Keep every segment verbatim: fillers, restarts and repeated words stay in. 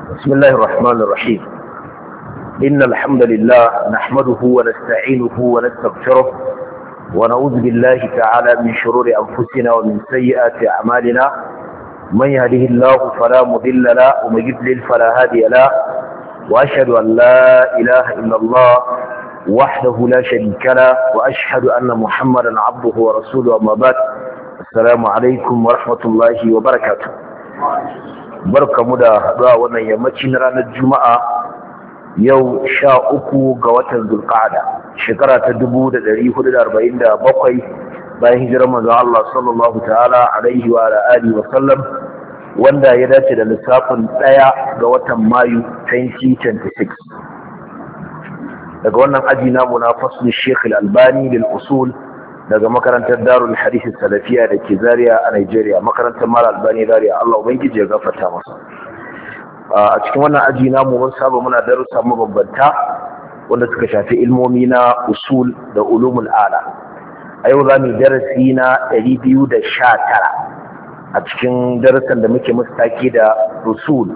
بسم الله الرحمن الرحيم. إن الحمد لله نحمده ونستعينه ونستغفره ونعوذ بالله تعالى من شرور أنفسنا ومن سيئات أعمالنا. من يهده الله فلا مضل له ومن يضلل فلا هادي له، وأشهد أن لا إله إلا الله وحده لا شريك له، وأشهد أن محمدا عبده ورسوله. أما بعد، السلام عليكم ورحمة الله وبركاته. barkamu da haɗuwa wannan yammacin ranar juma'a yau sha uku ga watan zulqa'ada shekara ta dubu da ɗari hudu da arba'in da bakwai bayan hijirar manzon Allah sallallahu ta'ala alaihi wa alihi wa sallam, wanda ya dace da lissafin ɗaya ga watan mayu dubu biyu da ashirin da shida daga wannan aji namu na fasli Sheikh Al-Albani lil usul daga makarantar Darul Hadith Salafiya da ke Zaria a Nigeria, makarantar Mala Albani Zaria. Allah ubangiji ya gafarta masa. A cikin wannan aji namu mun saba muna darussa mabambanta wanda suka shafi ilmomi na usul da ulumul ala. A yau za mu yi darasi na ɗari biyu da sha tara a cikin darussan da muke musu take da usul.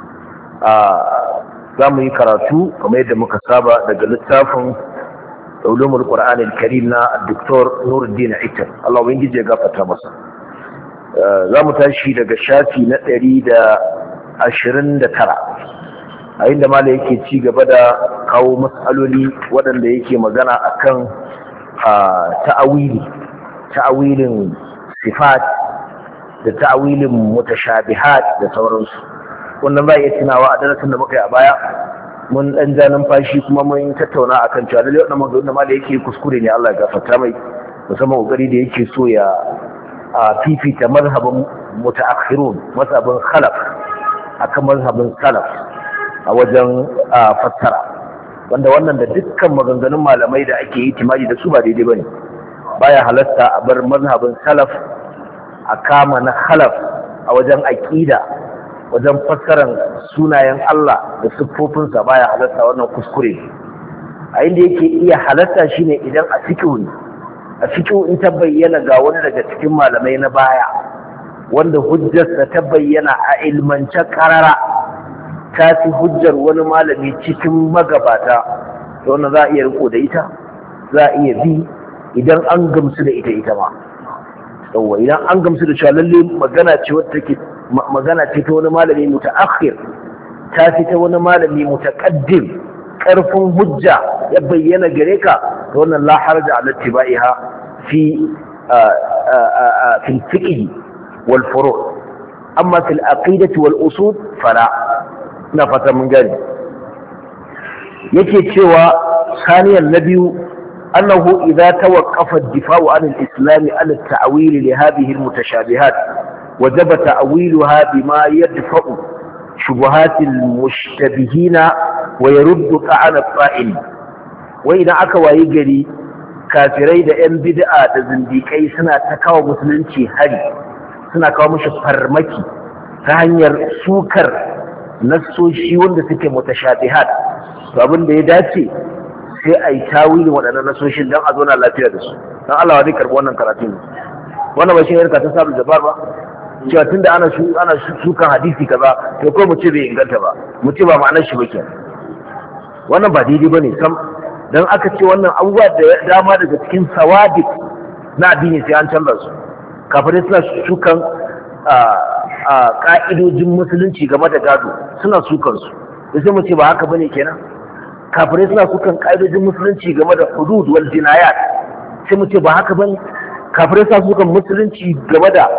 Za mu yi karatu kamar yadda muka saba daga littafin ulumul Qur'an al-Karim na Doktor Nuruddin Aitar. Allah ubangiji ya gafarta masa. Za mu tashi daga shafi na ɗari da ashirin da tara a inda mala yake ci gaba da kawo matsaloli waɗanda yake magana akan ta'awili ta'awilin sifat da ta'awilin mutashabihat da sauransu. Wannan za a iya tunawa a darasin da muka yi a baya mun ɗan ja numfashi kuma mun tattauna akan cewa lalle wannan magana da mala yake kuskure ne, Allah ya gafarta mai, musamman kokari da yake so ya fifita mazhabin mutaakhirun, mazhabin khalaf akan mazhabin salaf a wajen fassara, wanda wannan da dukkan maganganun malamai da ake yi timaji da su ba daidai bane. Baya halatta a bar mazhabin salaf a kama na khalaf a wajen aqida, wajen fassaran sunayen Allah da siffofinsa. Baya halatta, wannan kuskure. A inda yake iya halatta shine idan a fiqh ne a fiqh in ta bayyana ga wani daga cikin malamai na baya wanda hujjarsa ta bayyana a ilmance karara ta fi hujjar wani malami cikin magabata, da wannan za a iya riko da ita, za a iya bi idan an gamsu da ita ita ma. yawwa idan an gamsu da cewa lalle magana ce wadda take magana ce ta wani malami mutaakhir, ta fi ta wani malami mutaqaddim, karfin hujja ya bayyana gare ka, to wannan la harja ala tibaiha fi fi fiqh wal furu'. amma fil aqidati wal usul fala. ina fata mun gani. yake cewa saniyan na biyu أنه إذا توقف الدفاع عن الإسلام على التأويل لهذه المتشابهات وجب تأويلها بما يدفع شبهات المشتبهين ويرد طعن الطائل. وإذا أكوى يجري كافرين أن بدأ تزنديكي سنة تكوى مسلمتي هري سنة كوى مش فرمكي فهنير سوكر نفسه شيون دسك متشابهات. فأبن بيداتي sai a yi tawilin waɗannan nasoshin don a zauna lafiya da su. don Allah wani karɓi wannan karatun. Wannan ba shi ne yarka ta sabu jabar ba, cewa tun da ana shukan hadisi kaza to ko mu ce bai inganta ba, mu ce ba ma'anar shi ba ke. Wannan ba daidai ba ne sam, don aka ce wannan abubuwa da dama daga cikin sawadik na addini sai an canza su. Kafirai suna shukan ƙa'idojin musulunci game da gado, suna sukan su, da sai mu ce ba haka ba ne kenan. Kafirai suna sukan ƙa'idojin musulunci game da hudud wal jinayat, sai mu ce ba haka bane. Kafirai suna sukan musulunci game da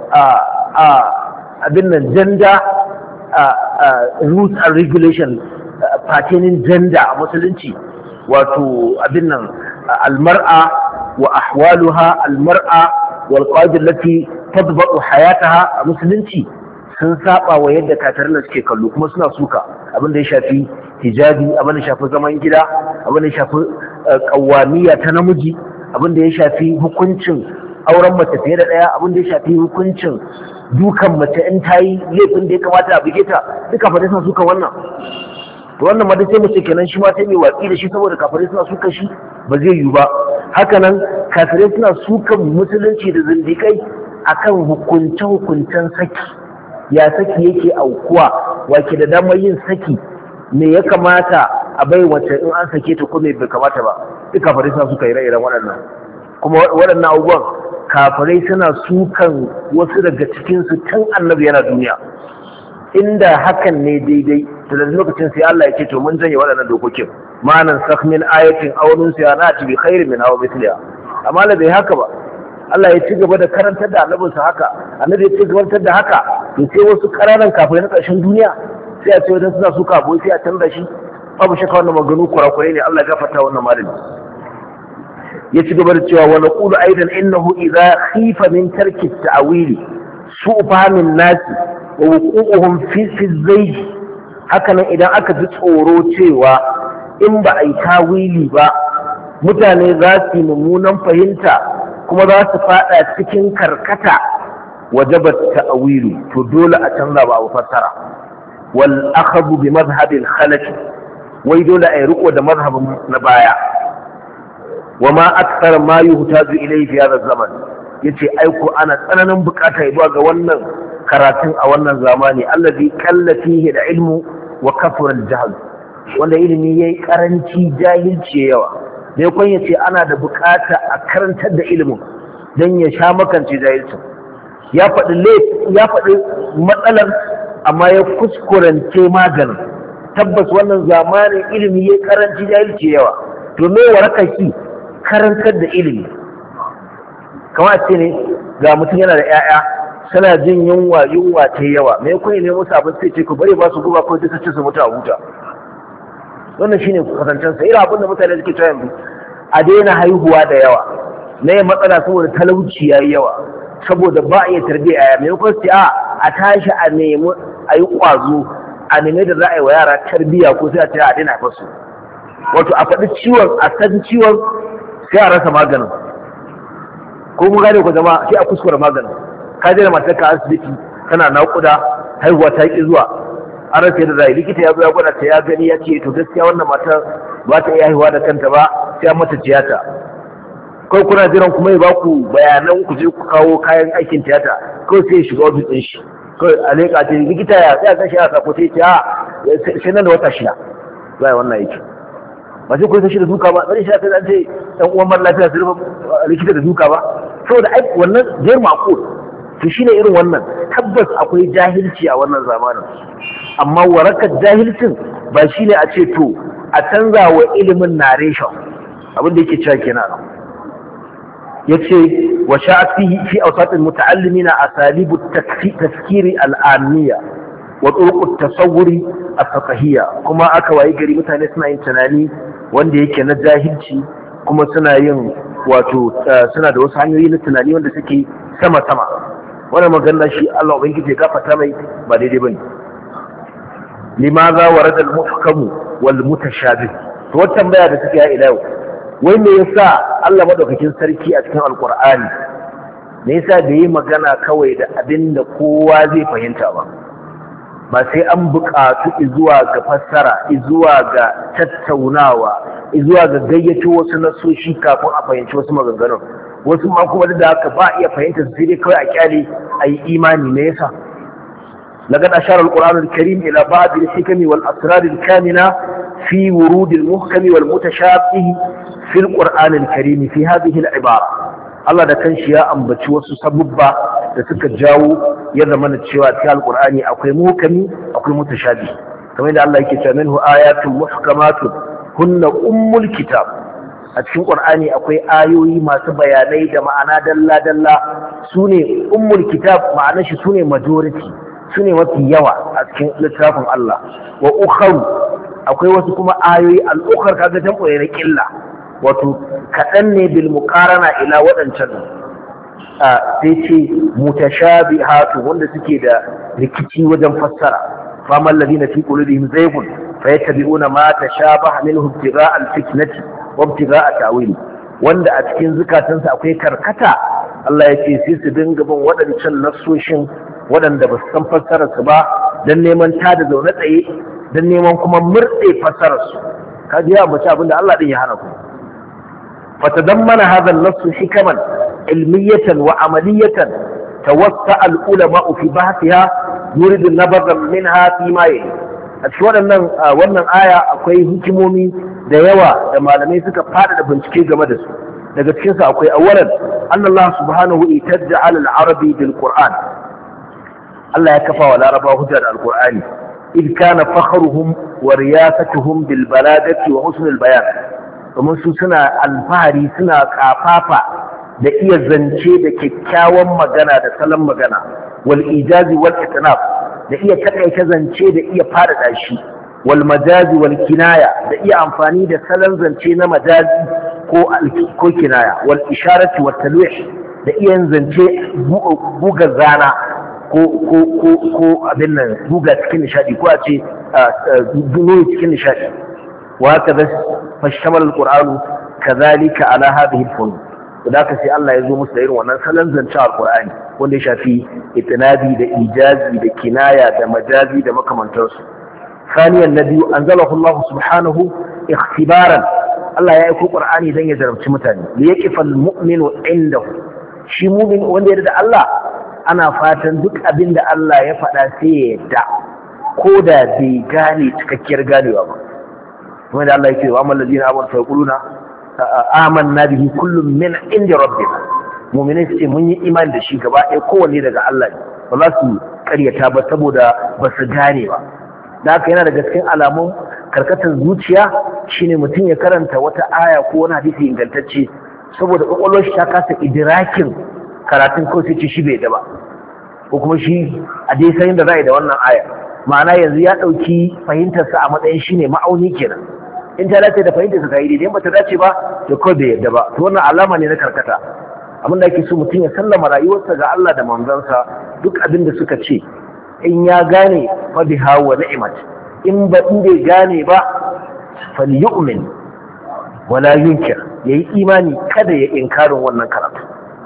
abin nan gender rules and regulation pertaining gender a musulunci, wato abin nan almar'a wa ahwaluha, almar'a wal qawaid allati tadbaqu hayataha a musulunci sun saba wa yadda kafirai da suke kallo, kuma suna suka abin da ya shafi hijabi, abin da ya shafi zaman gida, abin da ya shafi kawamiya ta namiji, abin da ya shafi hukuncin auren mace fiye da ɗaya, abin da ya shafi hukuncin dukan mace in ta yi laifin da ya kamata a buge ta, duka kafirai suna suka wannan. To wannan ma sai mu ce kenan shi ma sai mai watsi da shi saboda kafirai suna suka shi, ba zai yiwu ba. Haka nan kafirai suna sukan musulunci da zindikai akan hukunce-hukuncen saki, ya saki yake aukuwa wake da damar yin saki, me ya kamata a bai wace in an sake ta kuma bai kamata ba, duk kafirai suna suka ire-iren waɗannan. Kuma waɗannan abubuwan kafirai suna sukan wasu daga cikinsu tun annabi yana duniya. Inda hakan ne daidai, to da lokacin sai Allah ya ce to mun janye waɗannan dokokin, ma'anan sakh min ayatin aw nunsiha na'ti bi khairin min aw mithliha. Amma la bai haka ba, Allah ya ci gaba da karantar da annabinsa haka, annabi ya ci gaba da haka, to sai wasu ƙananan kafirai na ƙarshen duniya sai a ce wajen suna suka abu sai a canza shi. Babu shakka wannan maganu kurakurai ne, Allah ya gafarta wannan malami. Ya ci gaba da cewa wa naqulu aidan innahu idza khifa min tarki at-ta'wili su'u fahmin nasi wa wuqu'uhum fi fi zayg. Haka nan idan aka ji tsoro cewa in ba a yi tawili ba mutane za su yi mummunan fahimta kuma za su fada cikin karkata, wajabat ta'wilu, to dole a canza ba a fassara. Wal akhadhu bi madhhabil khalaf, wai dole a yi riko da mazhabin na baya. Wa ma akthar ma yuhtaju ilayhi fi hadha zaman, yace aiko ana tsananin bukata zuwa ga wannan karatun a wannan zamani, allazi qalla fihi al-ilmu wa kafara al-jahl, wanda ilimi yayi karanci jahilci yawa. Dai kun yace ana da bukata a karantar da ilimin dan ya sha makance jahilci. Ya faɗi ya faɗi matsalar amma ya kuskurance maganin. Tabbas wannan zamanin ilimi yayi karanci jahilci yawa, to me waraka shi karantar da ilimi. Kamar ce ne ga mutum yana da 'ya'ya suna jin yunwa yunwa ta yawa, me kun ne musu abin sai ce ku bari ba su guba ko duka ci su mutu a huta. Wannan shine kasancen sa, irin abin da mutane suke cewa yanzu a daina haihuwa da yawa, na yi matsala saboda talauci yayi yawa, saboda ba a iya tarbiyya yaya, me kun ce a a tashi a nemi a yi kwazo a nemi da za a yi wa yara tarbiyya, ko sai a ce a daina fasu. Wato a faɗi ciwon, a san ciwon sai a rasa maganin, ko mun gane ku zama sai a kuskura maganin. Ka je da matarka asibiti tana naƙuda, haihuwa ta ƙi zuwa, an rasa yadda zai, likita ya zo ya gwada ta ya gani ya ce to gaskiya wannan matar ba ta iya haihuwa da kanta ba, sai an mata tiyata. Kai kuna jiran kuma ya ba ku bayanan ku je ku kawo kayan aikin tiyata, kawai sai ya shiga ofis ɗin shi, kawai a leƙa ce likita ya sai a kan shi a sako ta ce a sai nan da wata shida za a yi wannan aiki. Ba sai kuma shi da duka ba, bari shi ta zan ce ɗan uwan mara lafiya su rufe likita da duka ba, saboda ai wannan zai mako. To shi ne irin wannan, tabbas akwai jahilci a wannan zamanin, amma warakar jahilcin ba shi ne a ce to a canza wa ilimin narration, abin da yake cewa kenan. Ya ce wa sha'at fihi fi awsatil muta'allimina asalibu tafkiri al'amiyya wa turuq tasawuri as-sathahiyya, kuma aka wayi gari mutane suna yin tunani wanda yake na jahilci, kuma suna yin wato suna da wasu hanyoyi na tunani wanda suke sama-sama. Wannan magana shi Allah ubangiji ya gafarta mai ba daidai bane. Limaza warada al-muhkamu wal mutashabih, to wata tambaya da suke ya ila yau, wai me yasa Allah madaukakin sarki a cikin alqur'ani me yasa bai yi magana kawai da abin da kowa zai fahimta ba, ba sai an buƙatu zuwa ga fassara, zuwa ga tattaunawa, zuwa ga gayyato wasu nasoshi kafin a fahimci wasu maganganun. Wasu ma kuma da haka ba iya fahimta su sai dai kawai a kyale a yi imani. Me yasa? لقد أشار القرآن الكريم إلى بعض الحكم والأسرار الكامنة في ورود المحكم والمتشابه في القرآن الكريم في هذه العبارة. Allah da kanshi ya ambaci wasu sabubba da suka jawo ya zama na cewa cikin alkur'ani akwai muhkami akwai mutashabi, kamar da Allah yake cewa minhu ayatun muhkamatun hunna ummul kitab. A cikin qur'ani akwai ayoyi masu bayanai da ma'ana dalla dalla, sune ummul kitab, ma'anar shi sune majority, sune mafi yawa a cikin littafin Allah. Wa ukharu, akwai wasu kuma ayoyi al-ukhar kaga jam'o ne na killa, wato kaɗan ne bil muqarana ila waɗancan, sai ce mutashabihatu wanda suke da rikici wajen fassara. famal ladina fi qulubihim zaygun fayattabi'una ma tashabaha minhu ibtigha'a al-fitnati wa ibtigha'a ta'wili, wanda a cikin zukatansa akwai karkata, Allah ya ce sai su dinga bin waɗancan nassoshin waɗanda ba su san fassararsu ba don neman tada zaune tsaye, don neman kuma murɗe fassararsu. Kaji ya ambaci abin da Allah ɗin ya hana ku. فتضمن هذا النص حكما علمية وعملية توسع العلماء في بحثها yuridu nabadan minha fi ma yayi a cikin waɗannan wannan aya akwai hikimomi da yawa da malamai suka fada da bincike game da su daga cikin su akwai awwalan Allah subhanahu itajja ala al-arabi bil qur'an Allah ya kafa wa laraba hujja da al-qur'ani id kana fakhruhum wa riyasatuhum bil baladati wa husn al-bayan kuma su suna alfahari suna kafafa da iya zance da kyakkyawan magana da salon magana wal ijazi wal itnaf da iya takaita zance da iya fadada shi wal majazi wal kinaya da iya amfani da salon zance na majazi ko ko kinaya wal isharati wat talwih da iya zance buga zana ko ko ko ko abin nan buga cikin nishadi ko a ce duno cikin nishadi wa haka fashamal alqur'anu kadhalika ala hadhihi alfun da ka sai Allah ya zo musu da irin wannan salon zance alqur'ani wanda ya shafi itinabi da ijazi da kinaya da majazi da makamantansu ثانيا الذي أنزله الله سبحانه اختبارا الله يأكل قرآني دن يجرب متاني ليكف المؤمن عنده شي مؤمن وندي يرد الله أنا فاتن دك أبين ده الله يفعل سيدا كودا دي غاني تككير غاني وابا ومن الله يكفي وأما الذين آمنوا فيقولون آمنا به كل من عند ربنا mu'minai su ce mun yi imani da shi gaba ɗaya kowanne daga Allah ne ba za su karyata ba saboda ba su gane ba da haka yana daga cikin alamun karkatar zuciya shine mutum ya karanta wata aya ko wani hadisi ingantacce saboda kwakwalwar shi ta kasa idrakin karatun ko sai ce shi bai da ba ko kuma shi a dai sanin da zai da wannan aya ma'ana yanzu ya ɗauki fahimtarsa a matsayin shine ma'auni kenan in ta dace da fahimtarsa ta yi daidai in ba ta dace ba to kawai bai yadda ba to wannan alama ne na karkata abin da ake so mutum ya sallama rayuwarsa ga Allah da manzansa duk abin da suka ce in ya gane fa biha wa ni'mat in ba in bai gane ba falyu'min wala yunkir yayi imani kada ya inkarin wannan karatu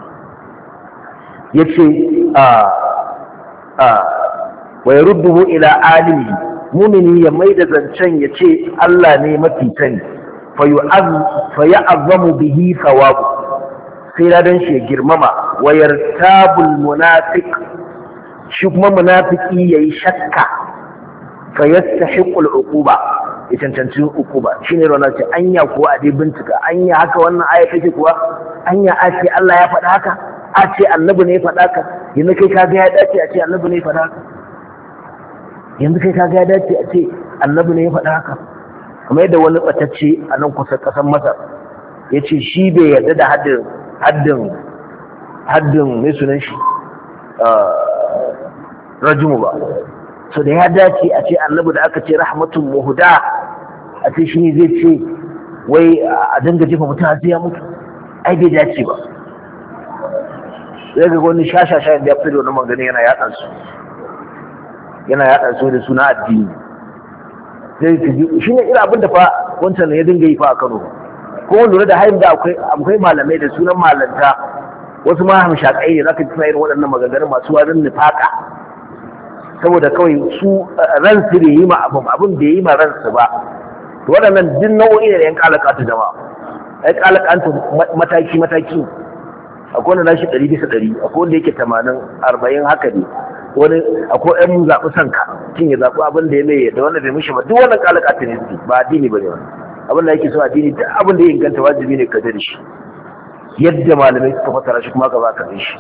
yace a a wa yarudduhu ila alimi mu'mini ya maida zancen yace Allah ne mafi sani fa yu'az fa ya'zamu bihi thawabu sai ladan shi ya girmama wa yartabul munafiq shi kuma munafiki yayi shakka fa yastahiqu al-uquba ya cancanci uquba shine rona ce anya ko a dai bincika anya haka wannan aya take kuwa anya a ce Allah ya faɗa haka a ce annabi ne ya faɗa haka yanzu kai kaga ya dace a ce annabi ne ya faɗa haka yanzu kai kaga ya dace a ce annabi ne ya faɗa haka kamar yadda wani batacce a nan kusa ƙasar Masar ya ce shi bai yarda da haddin haddin haddin mai sunan shi rajumu ba so da ya dace a ce annabi da aka ce rahmatun muhuda a ce shi ne zai ce wai a dinga jefa mutum har sai ya mutu ai bai dace ba zai ga wani shashasha da ya fito da wani magana yana yaɗa su yana yaɗa su da suna addini sai ka ji shi ne irin abin da fa wancan ya dinga yi fa a Kano ko lura da hayin da akwai akwai malamai da sunan malanta wasu ma hamshakai ne zaka ji suna irin waɗannan maganganun masu warin nifaka saboda kawai su ransu bai yi ma abin abin bai yi ma ransu ba to waɗannan duk nau'o'i ne da yan kalakatu jama'a ai kalakatu mataki mataki akwai wanda nashi ɗari bisa ɗari akwai wanda yake tamanin arba'in haka ne wani akwai ɗan zaɓi sanka kin ya zaɓi abin da ya mai da wanda bai mishi ba duk wannan kalakatu ne suke ba addini ba ne wani abin da yake so addini duk abin da ya inganta wajibi ne ka da shi yadda malamai suka fasara shi kuma ka za ka shi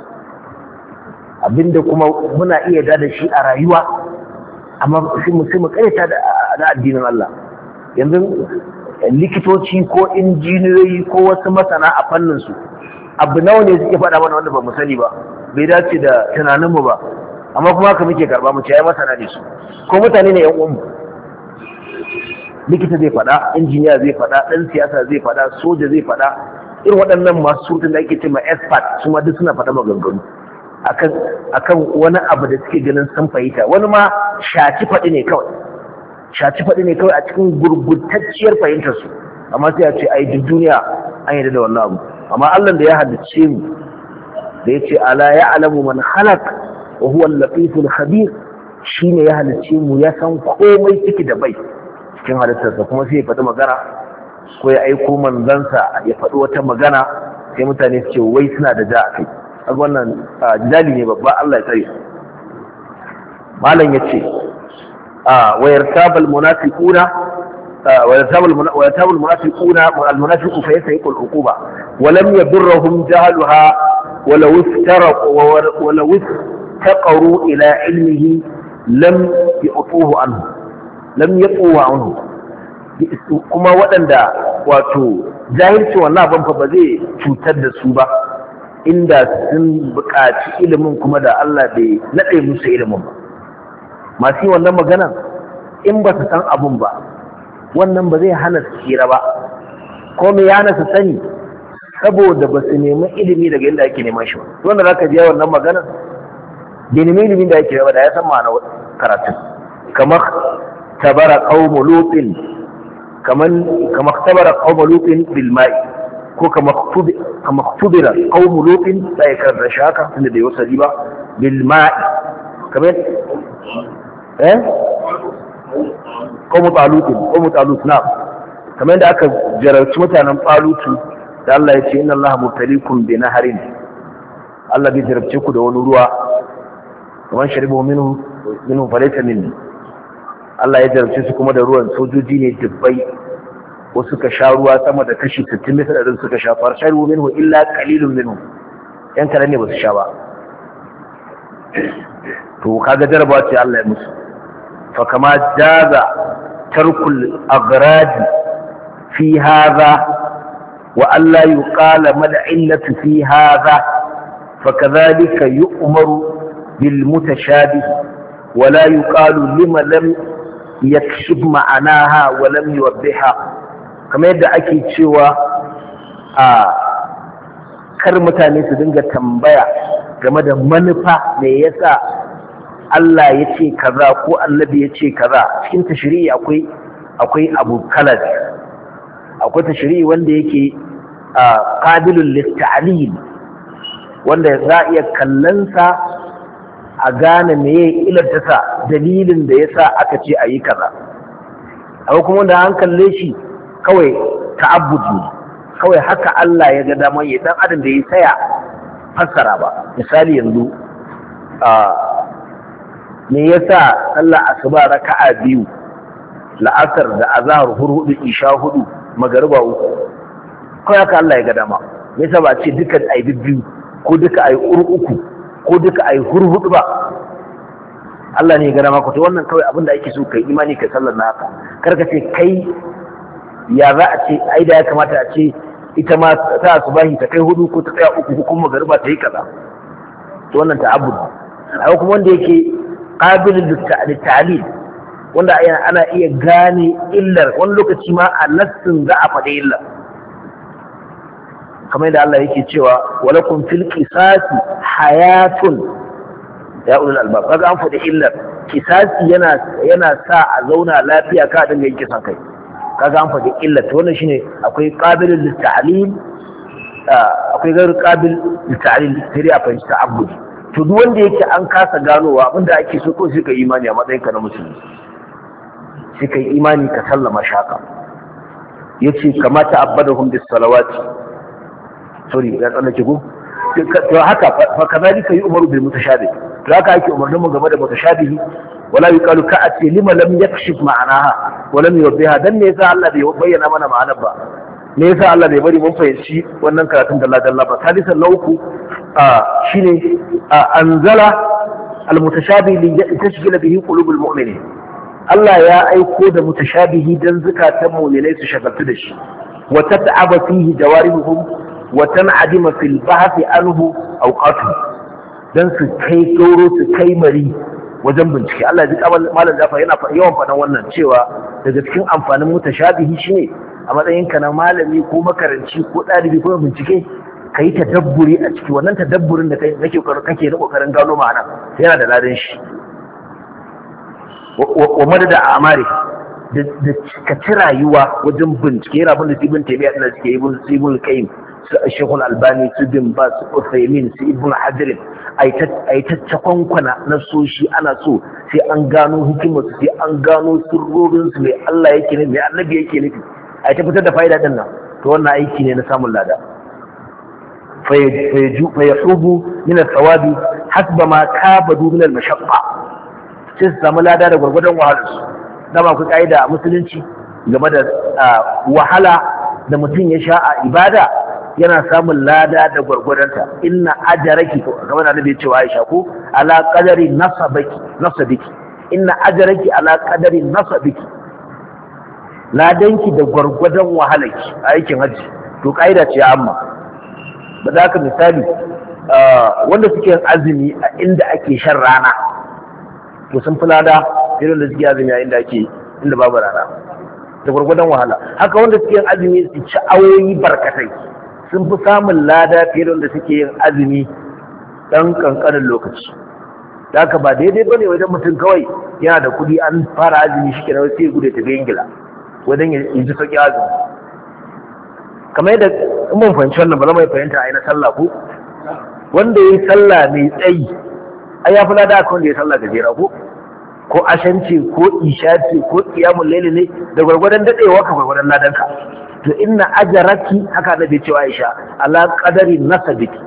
abinda kuma muna iya da da shi a rayuwa amma sai mu sai mu karyata da addinin Allah yanzu likitoci ko injiniyoyi ko wasu masana a fannin su abu nawa ne suke faɗa mana wanda ba mu sani ba bai dace da tunanin mu ba amma kuma haka muke karba mu ce ai masana ne su ko mutane ne yan uwan mu likita zai faɗa injiniya zai faɗa ɗan siyasa zai faɗa soja zai faɗa irin waɗannan masu surutun da ake ce ma expert su ma duk suna faɗa maganganu akan akan wani abu da suke ganin sun fahimta wani ma shaci faɗi ne kawai shaci faɗi ne kawai a cikin gurgurtacciyar fahimtar su amma sai a ce ai duk duniya an yarda da wannan abu amma Allah da ya halicce mu da ya ce ala ya'lamu man khalaq wa huwa al-latiful khabir shine ya halicce mu ya san komai ciki da bai cikin halittarsa kuma sai ya faɗi magana ko ya aiko manzansa ya faɗi wata magana sai mutane su ce wai suna da ja a kai a wannan jidali ne babba Allah ya tsare malam yace a wayar tabal munafiquna ويرتاب المنافقون المنافق فيستحق العقوبة ولم يضرهم جهلها ولو افترقوا ولو افتقروا إلى علمه لم يعطوه عنه لم يعطوه عنه kuma waɗanda wato jahilci wannan abin fa ba zai cutar da su ba inda sun buƙaci ilimin kuma da Allah bai naɗe musu ilimin ba masu yi wannan magana in ba su san abun ba wannan ba zai hana su tsira ba ko me ya hana su sani saboda ba su nemi ilimi daga inda ake neman shi ba wanda zaka ji wannan magana bai nemi ilimin da ake ba da ya san ma'ana karatu kamar tabara qaumu lutin kaman kamar tabara qaumu lutin bil ma'i ko kamar tubi kamar tubira qaumu lutin sai karanta shaka tunda da yosali ba bil ma'i kamar eh qaumu talutin qaumu talut na kamar yadda aka jarabci mutanen talutu da Allah ya ce inna Allah mubtaliikum bi naharin Allah bai jarabce ku da wani ruwa kamar sharibu minhu minhu falaysa minni Allah ya jarabce su kuma da ruwan sojoji ne dubbai wasu suka sha ruwa sama da kashi sittin bisa ɗari suka sha far sharibu minhu illa qalilun minhu yan kalan ne ba su sha ba to kaga jarabawa ce Allah ya musu فكما جاز ترك الأغراض في هذا وألا يقال ما العلة في هذا فكذلك يؤمر بالمتشابه ولا يقال لما لم يكشف معناها ولم يوضحها كما يدعى أكيد شوى kar mutane su dinga tambaya game da manufa me yasa Allah ya ce kaza ko annabi ya ce kaza cikin tashri'i akwai akwai abu kala akwai tashri'i wanda yake qabilul lit-ta'lil wanda za a iya kallonsa a gane meye ilarta dalilin da yasa aka ce ayi kaza akwai kuma wanda an kalle shi kawai ta'abbudi kawai haka Allah ya ga dama ya dan adam da ya tsaya fassara ba misali yanzu me yasa sallar asuba raka'a biyu la'asar da azhar hudu isha hudu magariba uku ko haka Allah ya ga dama me yasa ba ce duka ayi biyu ko duka ayi uku ko duka ayi hudu ba Allah ne ya ga dama ko to wannan kawai abin da ake so kai imani kai sallar na haka kar ka ce kai ya za a ce ai da ya kamata a ce ita ma ta asubahi ta kai hudu ko ta tsaya uku ko magariba ta yi kaza to wannan ta'abbud ai kuma wanda yake qabil lit-ta'lil wanda ana iya gane illar wani lokaci ma a nassin za a faɗi illar kamar da Allah yake cewa walakum fil qisasi hayatun ya ulul albab kaga an faɗi illar qisasi yana yana sa a zauna lafiya ka dinga yin kisan kai kaga an faɗi illar to wannan shine akwai qabil lit-ta'lil akwai gairu qabil lit-ta'lil sai a fahimci ta'abbudi to duk wanda yake an kasa ganowa abinda ake so ko sai ka imani a matsayin ka na musulmi sai ka imani ka sallama shaka yace kamata abadahum bis salawati sorry ya tsallake ku to haka fa kadhalika yu'maru bil mutashabih to haka ake umarnin mu game da mutashabihi wala yuqalu ka ati lima lam yakshif ma'anaha wa lam yuwaddiha dan ne yasa Allah bai bayyana mana ma'anar ba me yasa Allah bai bari mun fahimci wannan karatun dalla dalla ba salisan na uku shine anzala almutashabih li tashghila bihi qulubul mu'minin Allah ya aiko da mutashabihi dan zakatan mu'minai su shagaltu da shi wa tat'aba fihi jawarihuhum wa tan'adima fil bahthi anhu awqatuhum dan su kai gauro su kai mari wajen bincike Allah ya ji kamar malam Jafar yana yawan faɗan wannan cewa daga cikin amfanin mutashabihi shine a matsayinka na malami ko makaranci ko ɗalibi ko bincike ka yi tadabburi a ciki wannan tadabburin da kake kake na kokarin gano ma'ana yana da ladan shi wa madada a amare da ka ci rayuwa wajen bincike yana abin da Ibn Taymiyyah din suke Ibn Ibn Qayyim su Sheikh Al-Albani su Bin Baz su Uthaymeen su Ibn Hajar ai ta ai ta cakonkwana na soshi ana so sai an gano hikimar su sai an gano sirrorin su mai Allah yake ne mai Annabi yake nufi ai ta fitar da fa'ida din nan to wannan aiki ne na samun lada فيحوب من الثواب حسب ما كابدوا من المشقة sai su samu lada da gwargwadon wahalarsu. Dama ku ka'ida a musulunci game da wahala da mutum ya sha a ibada yana samun lada da gwargwadonta. Inna ajaraki, kamar da nabi cewa Aisha ko ala qadari nasabaki nasabiki inna ajaraki ala qadari nasabiki, ladanki da gwargwadon wahalarki a aikin hajji. To ka'ida ce amma ba za ka misali wanda suke yin azumi a inda ake shan rana to sun fi lada irin da suke azumi a inda ake inda babu rana da gwargwadon wahala. Haka wanda suke yin azumi su ci awoyi barkatai sun fi samun lada fiye da wanda suke yin azumi ɗan ƙanƙanin lokaci. Da haka ba daidai ba ne wajen mutum kawai yana da kuɗi an fara azumi shi kenan sai ya gudu ta Ingila wajen ya ji sauƙi azumi. Kamar yadda in mun fahimci wannan ba zama ya fahimta a yi na sallah ko wanda ya yi sallah mai tsayi ai ya fi lada akan wanda ya sallah gajera ko ko ashanci ko ishaci ko qiyamul layli ne da gwargwadon dadewa ka gwargwadon ladanka. To inna ajraki haka da bai cewa Aisha ala qadari nasabiki.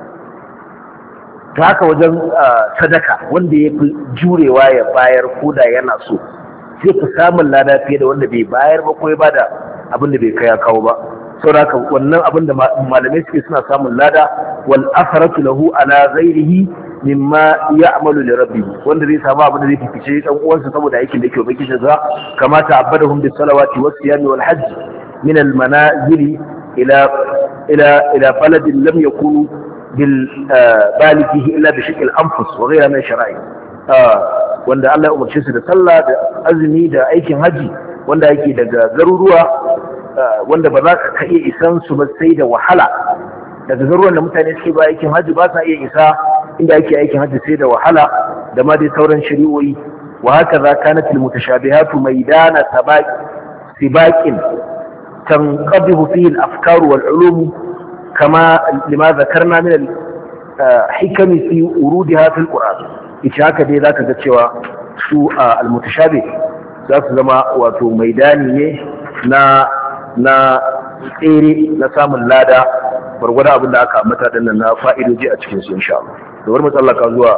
To haka wajen sadaka wanda ya fi jurewa ya bayar koda yana so sai ku samun lada fiye da wanda bai bayar ba ko ya bada abin da bai kai ya kawo ba. saboda haka wannan abin da malamai suke suna samun lada wal asratu lahu ala ghairihi mimma ya'malu li rabbih, wanda zai samu abin da zai fifice dan uwansa saboda aikin da yake baki da kama ta'abbadahum bis salawati was siyami wal hajj min al manazili ila ila ila baladin lam yakunu bil balighihi illa bi shakl anfus wa ghayra min shara'i, wanda Allah ya umarce su da sallah da azumi da aikin haji wanda yake daga garuruwa wanda ba za ka iya isan su ba sai da wahala. Daga garuruwan da mutane suke ba aikin hajji ba sa iya isa inda ake aikin hajji sai da wahala da ma dai sauran shari'o'i. Wa haka za kanat al mutashabihatu maidana sabaq sibaqin tanqadihu fihi al afkar wal ulum kama lima dhakarna min al hikami fi urudiha fil qur'an. Ita haka dai zaka ga cewa su al mutashabih za su zama wato maidani ne na na tsere na samun lada gwargwada abin da aka ambata dinnan na fa'idoji a cikin su insha Allah. Da wani matsallaka zuwa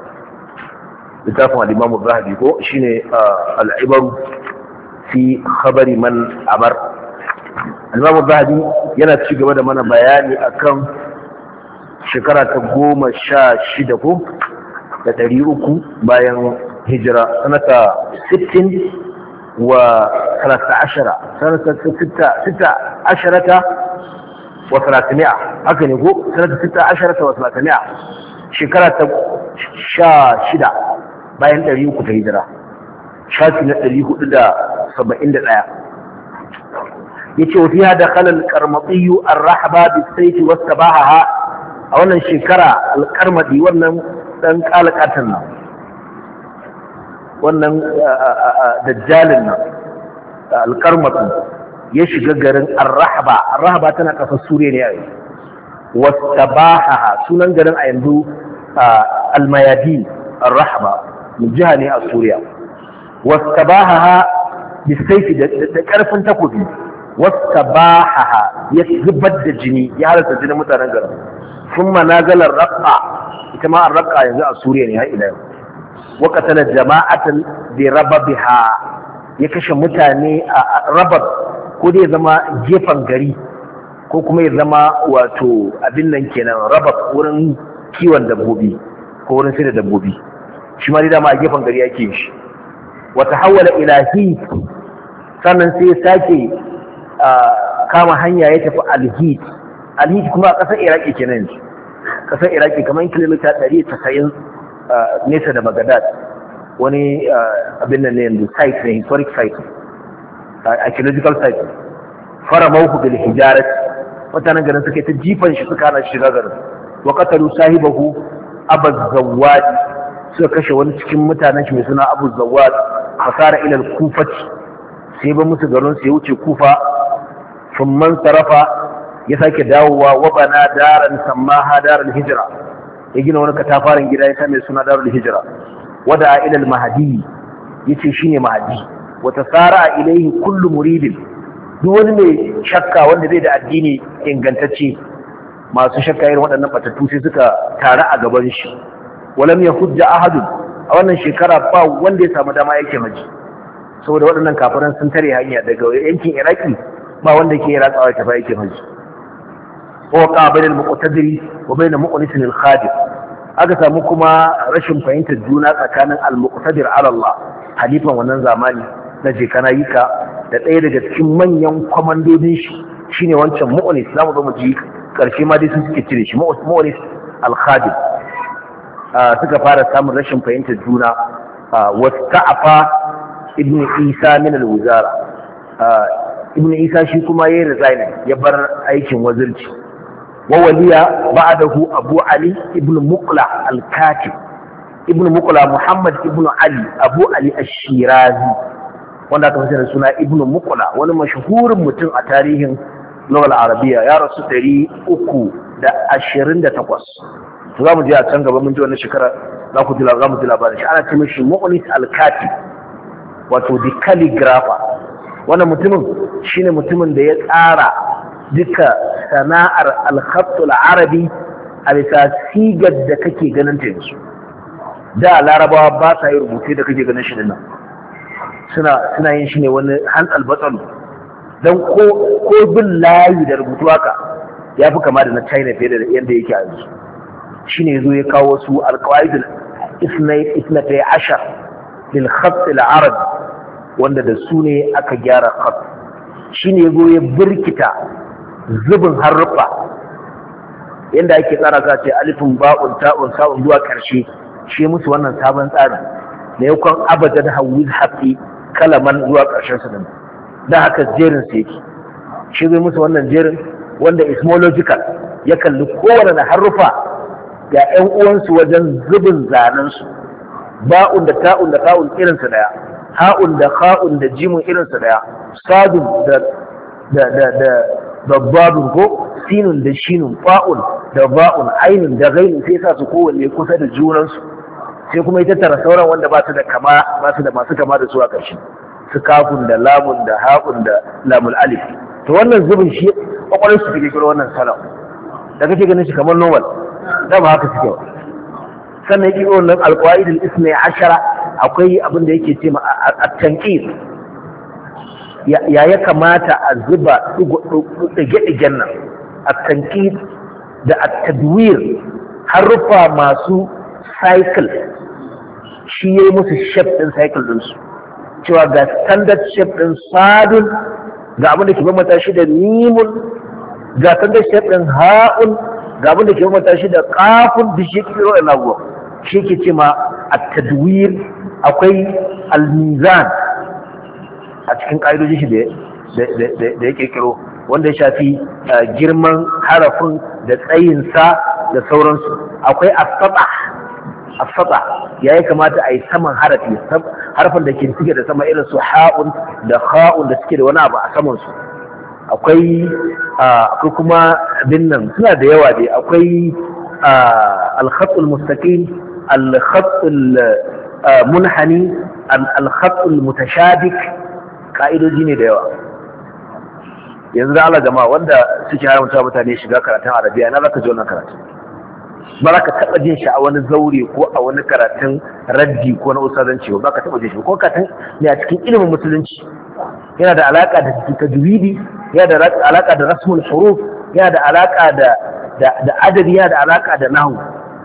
littafin al-Imam Az-Zahabi ko shine al-Ibar fi khabari man amar. Al-Imam Az-Zahabi yana ci gaba da mana bayani akan shekara ta goma sha shida ko da ɗari uku bayan hijira sanata sittin وثلاثة عشر سنة ستة ستة عشرة وثلاثمائة هكذا يقول سنة ستة عشرة وثلاثمائة شكرة شا شدة باين تريوك تهيدرا شاكنا تريوك لدى سبعين دقاء يتشو فيها دخل الكرمطي الرحبة بالسيف واستباحها أولا شكرة الكرمطي وانا قالك أتنا wannan dajjalin nan alkarmatu ya shiga garin arrahaba. Arrahaba tana kasar suriya ne a yi. wastabahaha sunan garin a yanzu almayadi. arrahaba jiha ne a suriya. wastabahaha bisaifi da karfin takobi. wastabahaha ya zubar da jini ya halarta jinin mutanen garin. sun managalar raqqa ita ma arraqqa yanzu a suriya ne har ila yau. wakatala jama'atan bi rababiha ya kashe mutane a rabab ko dai zama gefen gari ko kuma ya zama wato abin nan kenan rabab wurin kiwon dabbobi ko wurin sai da dabbobi shi ma dai dama a gefen gari yake shi. wata hawala ilahi sannan sai ya sake kama hanya ya tafi alhid. Alhid kuma a ƙasar iraki kenan ƙasar iraki kamar kilomita ɗari da tasa'in nesa da Baghdad, wani abin nan ne yanzu site ne, historic site, archaeological site. Fara mawuku bil hijarat, mutanen garin suka yi ta jifan shi suka hana shiga garin. Wa qatalu sahibahu Abu Zawwad, suka kashe wani cikin mutanen shi mai suna Abu Zawwad. Fasara ila al-Kufati, sai ba musu garin su ya wuce Kufa. Thumman sarafa ya sake dawowa wa bana daran sammaha daral hijra, ya gina wani katafaren gida ya same suna darul hijira. wada ila al-mahdi yace shine mahdi. wata sara ilaihi kullu muridin, duk wani mai shakka wanda bai da addini ingantacce, masu shakka irin waɗannan batattu sai suka tare a gaban shi. walam yahujja ahadun a wannan shekara ba wanda ya samu dama yake maji saboda waɗannan kafiran sun tare hanya daga yankin iraki ba wanda ke ratsawa ta yake maji ko ka bainal muqtadiri wa bainal muqnisin al-khadir aka samu kuma rashin fahimtar juna tsakanin al-muqtadir ala Allah halifan wannan zamani na jekana yika da ɗaya daga cikin manyan kwamandodin shi shine wancan muqnis zamu zo mu ji karshe ma dai sun suke cire shi muqnis al-khadir suka fara samun rashin fahimtar juna wasta'afa ibn isa min al-wizara ibn isa shi kuma yayi resign ya bar aikin wazirci wa waliya ba'dahu abu ali ibn muqla al-katib ibn muqla muhammad ibn ali abu ali ash-shirazi wanda aka da suna ibn muqla wani mashhurin mutum a tarihin lughal arabiya ya rasu ɗari uku da ashirin da takwas. To za mu je a can gaba mun ji wannan shekara za ku ji za mu ji labarin shi ana ce mishi muqnis al-katib wato the calligrapher. Wannan mutumin shine mutumin da ya tsara duka sana'ar al-khatt al-arabi a bisa sigar da kake ganin ta yanzu. Da larabawa ba sa yi rubutu da kake ganin shi dinnan. Suna suna yin shi ne wani hantsal batsalu dan ko ko bin layi da rubutu haka ya fi kama da na China fiye da yadda yake a yanzu. Shine yazo ya kawo su al-qawaid al-ithnatay ashar lil khatt al-arabi wanda da su ne aka gyara khat. Shine yazo ya birkita zubin haruffa yanda ake tsara ka ce alifun ba'un ta'un sa'un zuwa karshe shi musu wannan sabon tsarin da yakon abadan hawiz hafi kalaman zuwa karshen su din da haka jerin su yake shi zai musu wannan jerin wanda ismological ya kalli kowane haruffa ga ƴan uwansu wajen zubin zanen su ba'un da ta'un da ta'un irin su daya ha'un da kha'un da jimun irin su daya sadun da da da da babbabun ko sinun da shinun fa'un da ba'un ainun da ghainun sai sa su kowanne kusa da junansu sai kuma ita tara sauran wanda ba su da kama ba su da masu kama da su a ƙarshe su kafun da lamun da haƙun da lamul alif to wannan zubin shi kwakwalwar su take kira wannan salam da kake ganin shi kamar normal da ba haka suke ba sannan yake wannan alqawaid al-isna ashara akwai abin da yake ce ma at-tanqir ya ya kamata a zuba ɗige-ɗigen nan at-tanqir da at-tadwir harufa masu cycle shi yayi musu shape din cycle din su cewa ga standard shape din sadun ga abin da ke bambanta shi da mimun ga standard shape din ha'un ga abin da ke bambanta shi da qafun da shi kiro da nago shi ke ce ma at-tadwir akwai al-mizan a cikin ƙa'idojin shi da ya kirkiro wanda ya shafi girman harafin da tsayinsa da sauransu akwai as-sata as-sata yayi kamata a yi saman harafi harafin da ke suke da sama irin su ha'un da kha'un da suke da wani abu a saman su akwai akwai kuma abin nan suna da yawa dai akwai al-khatt al-mustaqim al-khatt al-munhani al-khatt al-mutashabik ka'idoji ne da yawa. Yanzu da Allah jama'a wanda suke haramta mutane shiga karatun arabiya na zaka ji wannan karatu ba za ka taɓa jin shi a wani zaure ko a wani karatun raddi ko na usadanci ba ka taɓa jin shi ko karatun ne a cikin ilimin musulunci yana da alaƙa da tajwidi yana da alaƙa da rasmul huruf yana da alaƙa da da adabi yana da alaƙa da nahwu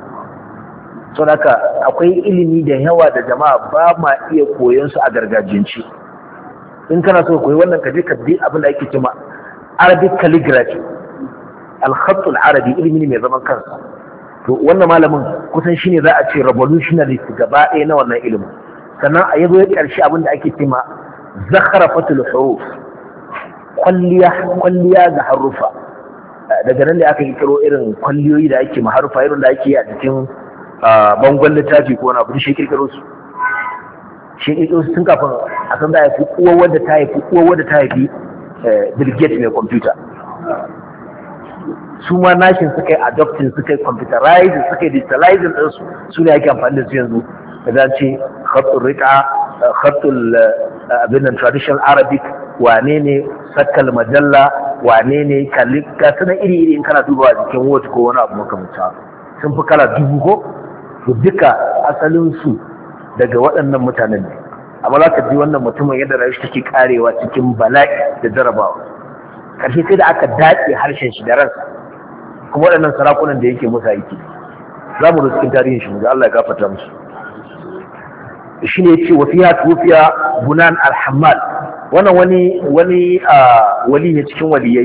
so haka akwai ilimi da yawa da jama'a ba ma iya koyon su a gargajiyance in kana so koyi wannan ka je ka bi abin da ake cewa Arabic calligraphy al-khatt al-arabi ilimi ne mai zaman kansa to wannan malamin kusan shine za a ce revolutionary gaba ɗaya na wannan ilimin sannan a yazo ya karshe abin da ake cewa zakharafatul huruf kwalliya kwalliya ga harufa daga nan da aka kiro irin kwalliyoyi da ake ma harufa irin da ake a cikin bangon littafi ko wani abu shi kirkiro su shi kirkiro su tun kafin a san da ya fi uwa wadda ta haifi uwa wadda ta haifi Bill Gates mai kwamfuta su ma nashin suka yi adopting suka yi computerizing suka yi digitalizing ɗinsu su ne ake amfani da su yanzu da za ce khatul rika khatul abin nan traditional Arabic wane ne sakal majalla wane ne kalika suna iri iri in kana dubawa jikin word ko wani abu makamanta sun fi kala dubu ko to duka asalin su daga waɗannan mutanen ne. Amma za ka ji wannan mutumin yadda rayuwa take karewa cikin bala'i da jarabawa, ƙarshe sai da aka dace harshen shi da ransa, kuma waɗannan sarakunan da yake musa yake za mu cikin tarihin shi da Allah ya gafarta musu. Shi ne ce wa fiya tufiya Bunan al-Hammal, wannan wani wani wali ne cikin waliyai,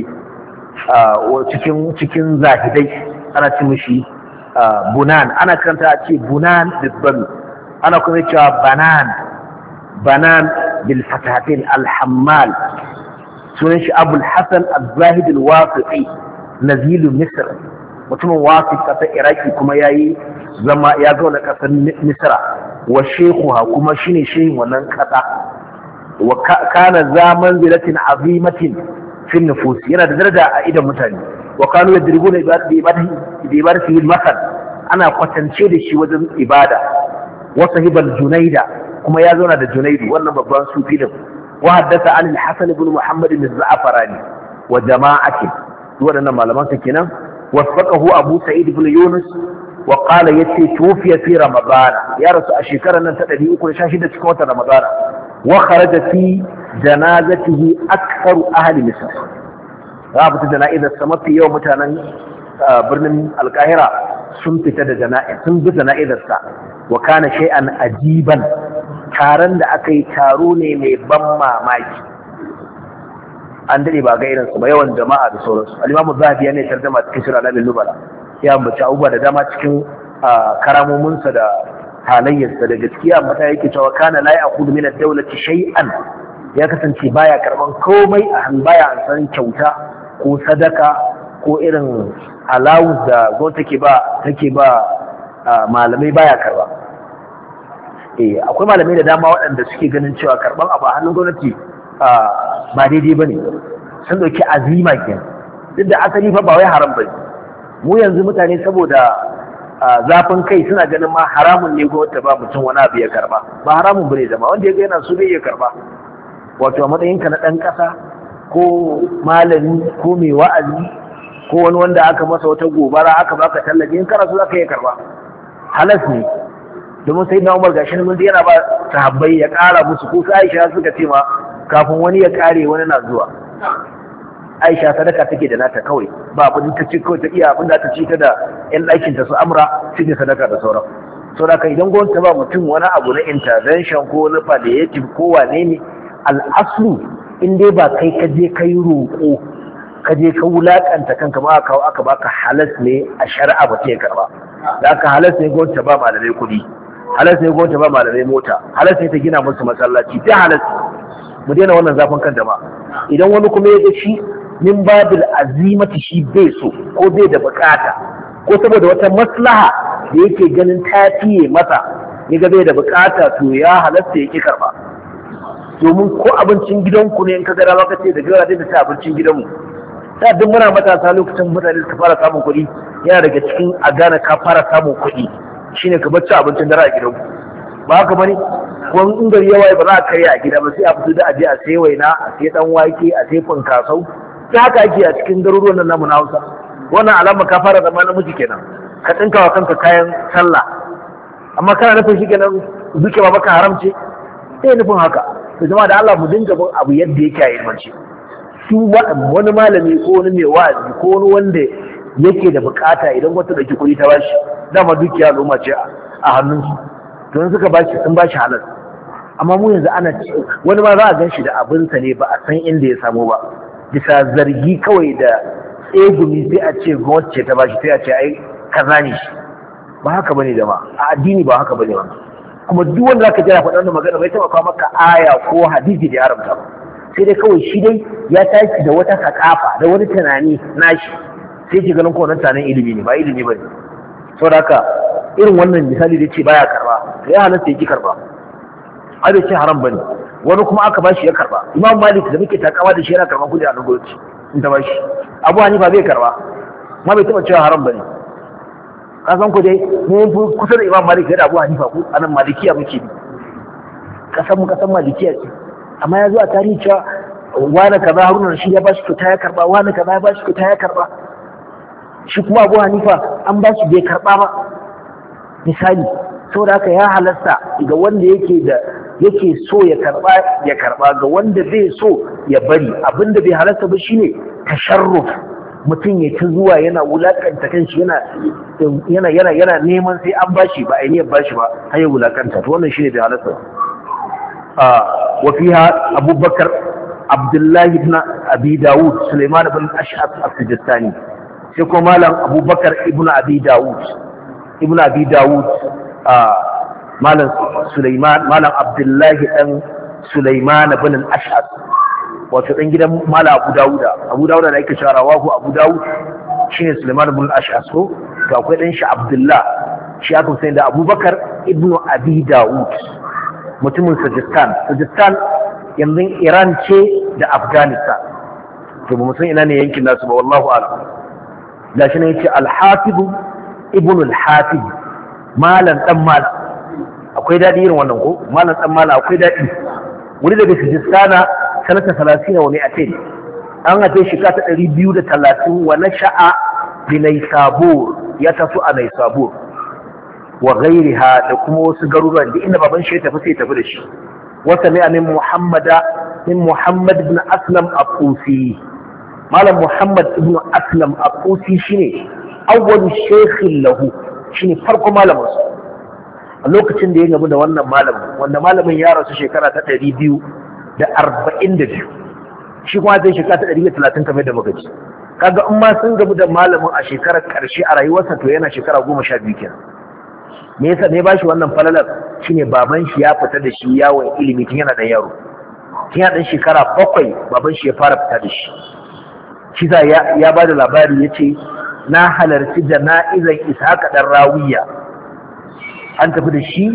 cikin cikin zahidai, ana ce mishi Bunan, ana karanta a ce Bunan bibbami, ana kuma cewa Banan Banan bil fatahatin al-Hammal. Sunan shi Abul Hasan al-Zahid al-Wasiqi nazilu Misr, mutumin Wasiq kasar Iraki, kuma yayi zama ya zauna kasar Misra, wa shekuha kuma shine shehin wannan kasa, wa kana zaman zilatin azimatin fi nufus, yana da daraja a idan mutane, wa kanu yadribuna ibadati ibadati al-masal, ana kwatance da shi wajen ibada, wa sahibal Junaida, kuma ya zauna da Junaidu wannan babban sufi din, wa haddatha an al-Hasan ibn Muhammad al-Za'farani wa jama'atin, wadannan malaman sa kenan. wasfaqahu Abu Sa'id ibn Yunus wa qala yati tufiya fi Ramadan, ya rasu a shekarar nan ta ɗari uku da sha shida cikin watan Ramadan, wa kharaja fi janazatihi aktharu ahli Misr, za a fita jana'izar sa, mafi yawan mutanen birnin Alkahira sun fita da jana'iz sun bi jana'izar sa. Wa kana shay'an ajiban, taron da aka yi taro ne mai ban mamaki, an dade ba ga irinsu ba, yawan jama'a da sauransu. Al-Imam Zahabi ya ne tarjuma cikin Sirr al-Alamin Nubala, ya ambaci abubuwa da dama cikin karamominsa da halayyarsa. da gaskiya mata yake cewa kana la ya'khudhu min ad-dawlati shay'an, ya kasance baya karban komai a hannu, baya an san kyauta ko sadaka ko irin allowance da gwamnati take ba take ba malamai, baya karba. Eh, akwai malamai da dama waɗanda suke ganin cewa karban abu a hannun gwamnati ba daidai bane, sun dauki azima kenan, duk da asali fa ba wai haram bane. Mu yanzu mutane saboda zafin kai suna ganin ma haramun ne gwamnati ba mutum wani abu ya karba, ba haramun bane zama, wanda ya ga yana so zai iya karba. Wato a matsayinka na ɗan ƙasa ko malami ko mai wa'azi ko wani wanda aka masa wata gobara aka baka tallafi, in kana so za ka iya karba, halas ne. Domin sai na Umar gashi mun yana ba sahabbai ya ƙara musu, ko sai Aisha suka ce ma kafin wani ya ƙare wani na zuwa. Aisha sadaka take da nata kawai, ba abin ta ci kawai ta iya abin da ta ci ta da ƴan ɗakin ta su Amra suke sadaka da sauran. Saboda idan gwamnati ba mutum wani abu na intervention ko na palliative ko wane ne, al'aslu in dai ba kai ka je kai roƙo ka je ka wulaƙanta kanka ma aka aka baka halas ne a shari'a ba ta karba. Da aka halas ne gwamnati ba malamai kuɗi, halas ne gwamnati ba malamai mota, halas ne ta gina musu masallaci, ta halas. Mu daina wannan zafin kan jama'a. Idan wani kuma ya ga shi min babil azimati shi bai so ko bai da bukata, ko saboda wata maslaha da yake ganin ta fiye masa ya ga bai da bukata, to ya halasta ya ki karba. Domin ko abincin gidanku ne in ka gara maka ce da gara da ta abincin gidanmu, ta duk muna matasa lokacin mutane suka fara samun kuɗi, yana daga cikin a gane ka fara samun kuɗi shine ka bacci abincin dare a gidanku, ba haka bane? Ko in gari yawa ba za a karya a gida ba, sai a fito da aje a sai waina, a sai dan wake, a sai funkasau. Sai haka ake a cikin garuruwan nan namu na Hausa. Wannan alama ka fara zama namiji kenan, ka dinka wa kanka kayan sallah. Amma kana nufin shi kenan zuke ba maka haramce? Sai nufin haka. To jama'a da Allah mu dinga bin abu yadda yake a ilmance. Su wani malami ko wani mai wa'azi ko wani wanda yake da bukata, idan wata dauki kuɗi ta bashi, dama dukiya al'umma ce a hannunsu, to in suka bashi sun bashi halal. Amma mu yanzu ana ci wani ma za a gan shi da abinsa ne ba a san inda ya samu ba, bisa zargi kawai da tsegumi sai a ce gwamnati ta bashi, sai a ce ai kaza ne shi. Ba haka bane jama'a, a addini ba haka bane wannan. Kuma duk wanda zaka jira faɗa wannan magana bai taɓa kawo maka aya ko hadisi da ya haramta ba, sai dai kawai shi dai ya tashi da wata sakafa da wani tunani nashi, sai ke ganin kowane tunanin ilimi ne, ba ilimi ba ne. Saboda haka irin wannan misali da ce baya karba, to ya halatta ya ki karba, a bai ce haram ba ne. Wani kuma aka bashi ya karba. Imam Malik da muke takawa da shi yana karban kudi a nan gwamnati in ta bashi. Abu Hanifa bai karba, ma bai taɓa cewa haram ba ne. Ka san ku dai mun fi kusa da Imam Malik da Abu Hanifa, ku anan Malikiya muke bi. Kasan mu kasan Malikiya ce. Amma ya zo a tarihi cewa wani kaza Haruna shi ya bashi kyauta ya karba, wani kaza ya bashi kyauta ya karba. Shi kuma Abu Hanifa an bashi bai karba ba. Misali, saboda haka ya halasta ga wanda yake da yake so ya karba ya karba ga wanda bai so ya bari. Abinda bai halasta ba shine tasharruf, mutum ya ta zuwa yana wulakanta kanshi yana yana yana yana neman sai an bashi ba ai ne bashi ba har ya wulakanta, to wannan shine bai halasta ba. ah wa fiha Abubakar Abdullah ibn Abi Dawud Sulaiman ibn Ash'ab as-Sijistani, sai ko malam Abubakar ibn Abi Dawud ibn Abi Dawud malam Sulaiman malam Abdullahi dan Sulaiman ibn al-Ash'ab, wato dan gidan malam Abu Dawuda Abu Dawuda da yake cewa rawahu Abu Dawud shine Sulaiman ibn al-Ash'ab. So to akwai dan shi Abdullah, shi aka sai da Abubakar ibn Abi Dawud, mutumin Sajistan. Sajistan yanzu Iran ce da Afghanistan, to ba mu san ina ne yankin nasu ba, wallahu a'lam. Gashi ne yace al-Hafiz ibn al-Hafiz, malan dan malam. Akwai dadi irin wannan ko malan dan malam, akwai dadi. Wuri daga Sajistana sanata talatin wa mi'atain, an haife shi ka ta ɗari biyu da talatin, wa nasha'a bi Naysabur, ya tafi a Naysabur wa ghairiha da kuma wasu garuruwan da inda baban shi ya tafi sai ya tafi da shi. Wata mai min Muhammada min Muhammad ibn Aslam al-Qusi, malam Muhammad ibn Aslam al-Qusi shine awwalu shaykhin lahu, shine farko malamin sa. A lokacin da ya gamu da wannan malamin, wanda malamin ya rasu shekara ta ɗari biyu da arba'in da biyu, shi kuma zai shekara ta ɗari da talatin kamar da muka ci. Kaga in ma sun gamu da malamin a shekarar ƙarshe a rayuwarsa, to yana shekara goma sha biyu kenan. Me yasa ne ba shi wannan falalar? Shine baban shi ya fita da shi yawon ilimi tun yana ɗan yaro, tun yana ɗan shekara bakwai baban shi ya fara fita da shi. Shi za ya ba da labari ya ce, na halarci jana'izar Ishaq ɗan Rawiya, an tafi da shi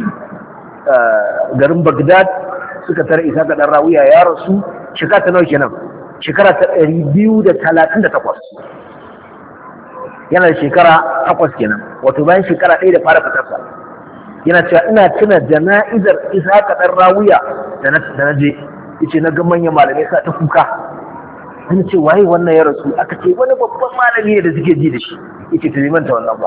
garin Baghdad, suka tara Ishaq ɗan Rawiya ya rasu shekara ta nawa kenan, shekara ta ɗari biyu da talatin da takwas, yana da shekara takwas kenan, wato bayan shekara ɗaya da fara fitarsa. Yana cewa ina tuna jana'izar Ishaq ɗan Rawiya da na je, yace na ga manyan malamai sa ta kuka. Sun ce waye wannan ya rasu, aka ce wani babban malami ne da suke ji da shi, yace ta neman ta wannan ba.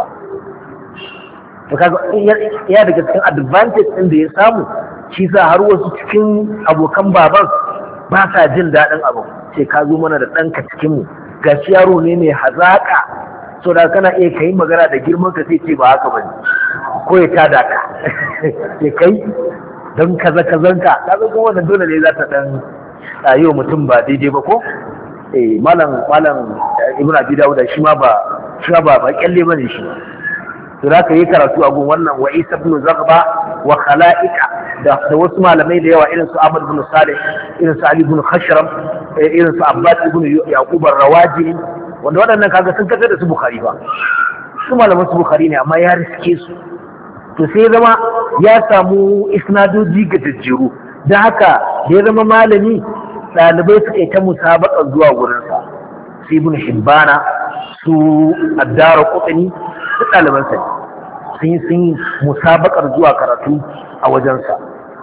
To kaga ya daga cikin advantage ɗin da ya samu, shi sa har wasu cikin abokan baban ba sa jin daɗin abu, sai ka zo mana da ɗanka cikin mu, gashi yaro ne mai hazaƙa, so da kana iya kai magana da girman ka sai ce ba haka bane, ko ya tada ka sai kai don kaza kazanka, kaga kuma wannan dole ne za ta dan yi wa mutum ba daidai ba ko. Eh, malam malam Ibn Abi Dawud shi ma ba shi ba ba kyalle bane shi. To da yi karatu a gun wannan wa Isa ibn Zaghba wa Khala'ika da da wasu malamai da yawa irin su Ahmad ibn Salih, irin su Ali ibn Khashram, irin su Abbas ibn Yaqub ar-Rawaji, wanda waɗannan kaga sun kaga da su Bukhari ba. Su malaman su Bukhari ne amma ya riske su. To sai zama ya samu isnadoji ga jajjeru. Da haka da ya zama malami, ɗalibai suka yi ta musabaka zuwa wurinsa, su ibn Hibbana, su Ad-Daraqutni, duk ɗalibansa sun yi sun yi musabakar zuwa karatu a wajensa.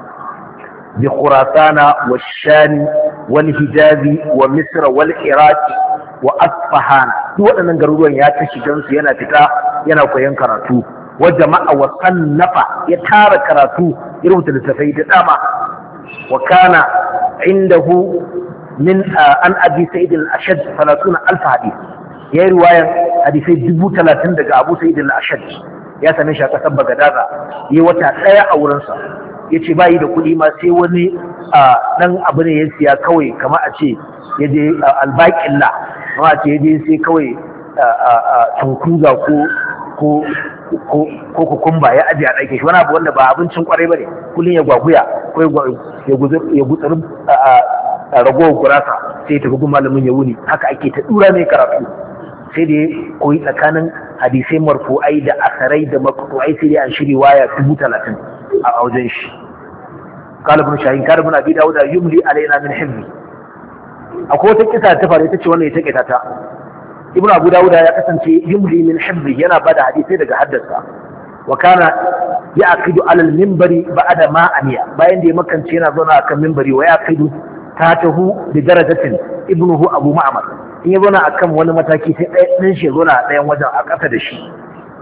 Bi Khurasana wa Shani wal Hijazi wa Misra wal Iraqi wa Asfahana, duk waɗannan garuruwan ya ta shigan su, yana fita yana koyon karatu. Wa jama'a wa sannafa, ya tara karatu, ya rubuta littattafai da dama. Wa kana indahu min an Abi Sa'id al-Ashad thalathuna alf hadith, ya yi riwayan hadisai dubu talatin daga Abu Sa'id al-Ashad, ya same shi a ƙasar Bagadaza, ya yi wata ɗaya a wurinsa. Ya ce ba yi da kuɗi ma, sai wani ɗan abu ne ya siya kawai, kama a ce ya je albaƙilla, kama a ce ya je sai kawai tunkuza ko ko kukumba ya ajiye a ɗake shi, wani abu wanda ba abincin ƙwarai ba ne, kullum ya gwaguya ko ya gutsuri ragowar gurasa sai ya tafi gun malamin ya wuni. Haka ake ta ɗura mai karatu, sai da ya koyi tsakanin hadisai marfu'ai da asarai da maqtu'ai, sai dai an shiri waya dubu talatin a wajen shi. Qala ibn Shahin kana ibn Abi Dawud yumli alaina min hizbi. Akwai wata kisa ta faru, ita ce wannan ya take ta. Ibn Abu Dawud ya kasance yumli min hizbi, yana bada hadisai daga haddasa. Wa kana yaqidu ala al-minbari ba'da ma aniya, bayan da ya makance yana zauna akan minbari, wa yaqidu tatahu bi darajatin ibnuhu Abu Ma'mar, in ya zauna akan wani mataki sai ɗaya ɗin shi zauna a ɗayan wajen a ƙasa da shi,